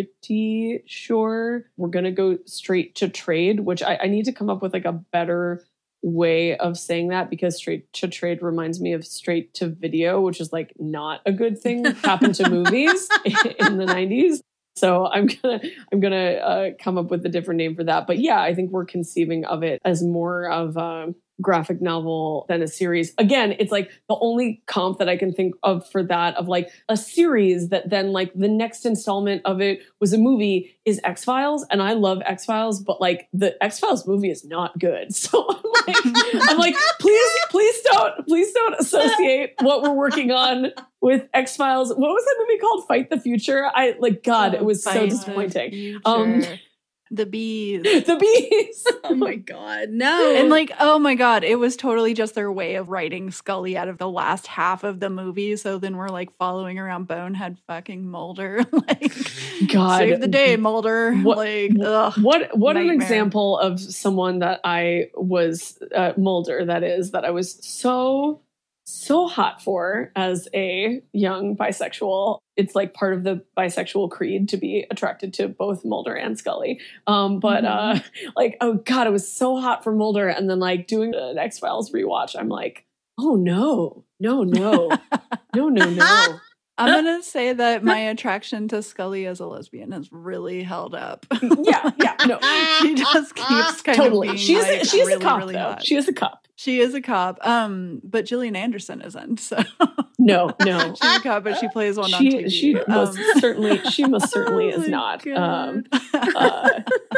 pretty sure we're going to go straight to trade, which I, I need to come up with like a better way of saying that, because straight to trade reminds me of straight to video, which is like not a good thing happened to movies in the nineties. So I'm gonna I'm gonna uh, come up with a different name for that. But yeah, I think we're conceiving of it as more of a graphic novel than a series. Again, it's like the only comp that I can think of for that, of like a series that then like the next installment of it was a movie, is X-Files. And I love X-Files, but like the X-Files movie is not good. So I'm like, I'm like, please, please don't, please don't associate what we're working on with X-Files. What was that movie called? Fight the Future? I like, God, oh, it was so disappointing. Um, The bees. The bees. Oh my God. No. And like, oh my God, it was totally just their way of writing Scully out of the last half of the movie. So then we're like following around Bonehead fucking Mulder. Like, God. Save the day, Mulder. What, like, ugh, what, what an nightmare. example of someone that I was, uh, Mulder, that is, that I was so, so hot for as a young bisexual. It's like part of the bisexual creed to be attracted to both Mulder and Scully. Um, but mm-hmm. uh, like, oh God, I was so hot for Mulder. And then like doing an X-Files rewatch, I'm like, oh no, no, no, no, no, no. I'm going to say that my attraction to Scully as a lesbian has really held up. Yeah, yeah, no. She just keeps kind totally. of being She's like a, she's really, a cop, really though. hot. She is a cop. She is a cop. Um, but Gillian Anderson isn't. So no, no. She's a cop, but she plays one she, on T V. She um, most certainly, she most certainly oh is not. Um, God. uh,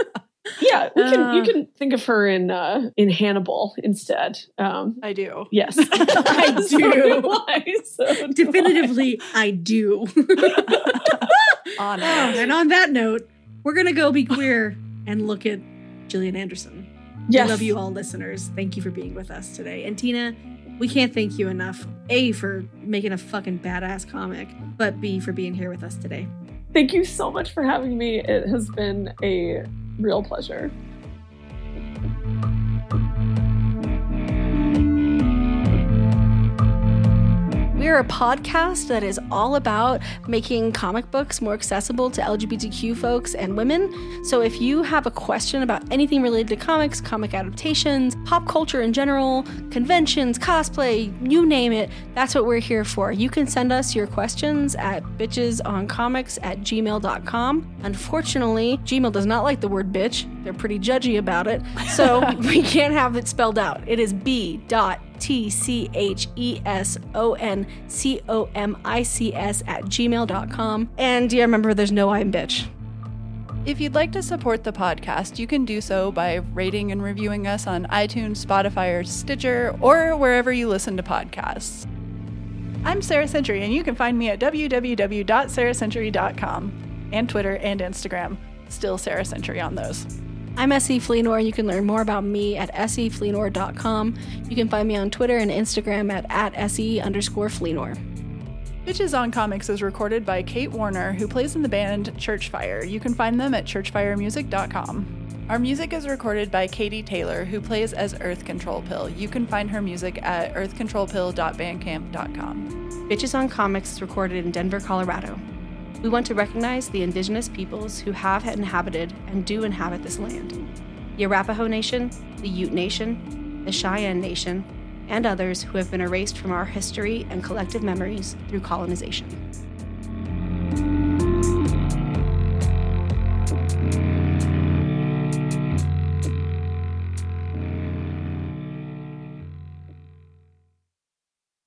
yeah, we can, uh, you can think of her in uh, in Hannibal instead. Um, I do. Yes, I do. So do I, so do Definitively, I, I do. On and on that note, we're gonna go be queer and look at Gillian Anderson. Yes. I love you all, listeners. Thank you for being with us today. And Tina, we can't thank you enough, A, for making a fucking badass comic, but B, for being here with us today. Thank you so much for having me. It has been a real pleasure. We're We are a podcast that is all about making comic books more accessible to L G B T Q folks and women. So if you have a question about anything related to comics, comic adaptations, pop culture in general, conventions, cosplay, you name it, that's what we're here for. You can send us your questions at bitchesoncomics at gmail dot com. Unfortunately, Gmail does not like the word bitch. They're pretty judgy about it, so we can't have it spelled out. It is B dot T C H E S O N C O M I C S at gmail dot com. And yeah, remember, there's no I in bitch. If you'd like to support the podcast, you can do so by rating and reviewing us on iTunes, Spotify, or Stitcher, or wherever you listen to podcasts. I'm Sarah Century, and you can find me at w w w dot sarah century dot com and Twitter and Instagram. Still Sarah Century on those. I'm S E Fleenor, and you can learn more about me at s e fleenor dot com. You can find me on Twitter and Instagram at, at se underscore Fleenor. Bitches on Comics is recorded by Kate Warner, who plays in the band Churchfire. You can find them at church fire music dot com. Our music is recorded by Katie Taylor, who plays as Earth Control Pill. You can find her music at earth control pill dot bandcamp dot com. Bitches on Comics is recorded in Denver, Colorado. We want to recognize the indigenous peoples who have inhabited and do inhabit this land. The Arapaho Nation, the Ute Nation, the Cheyenne Nation, and others who have been erased from our history and collective memories through colonization.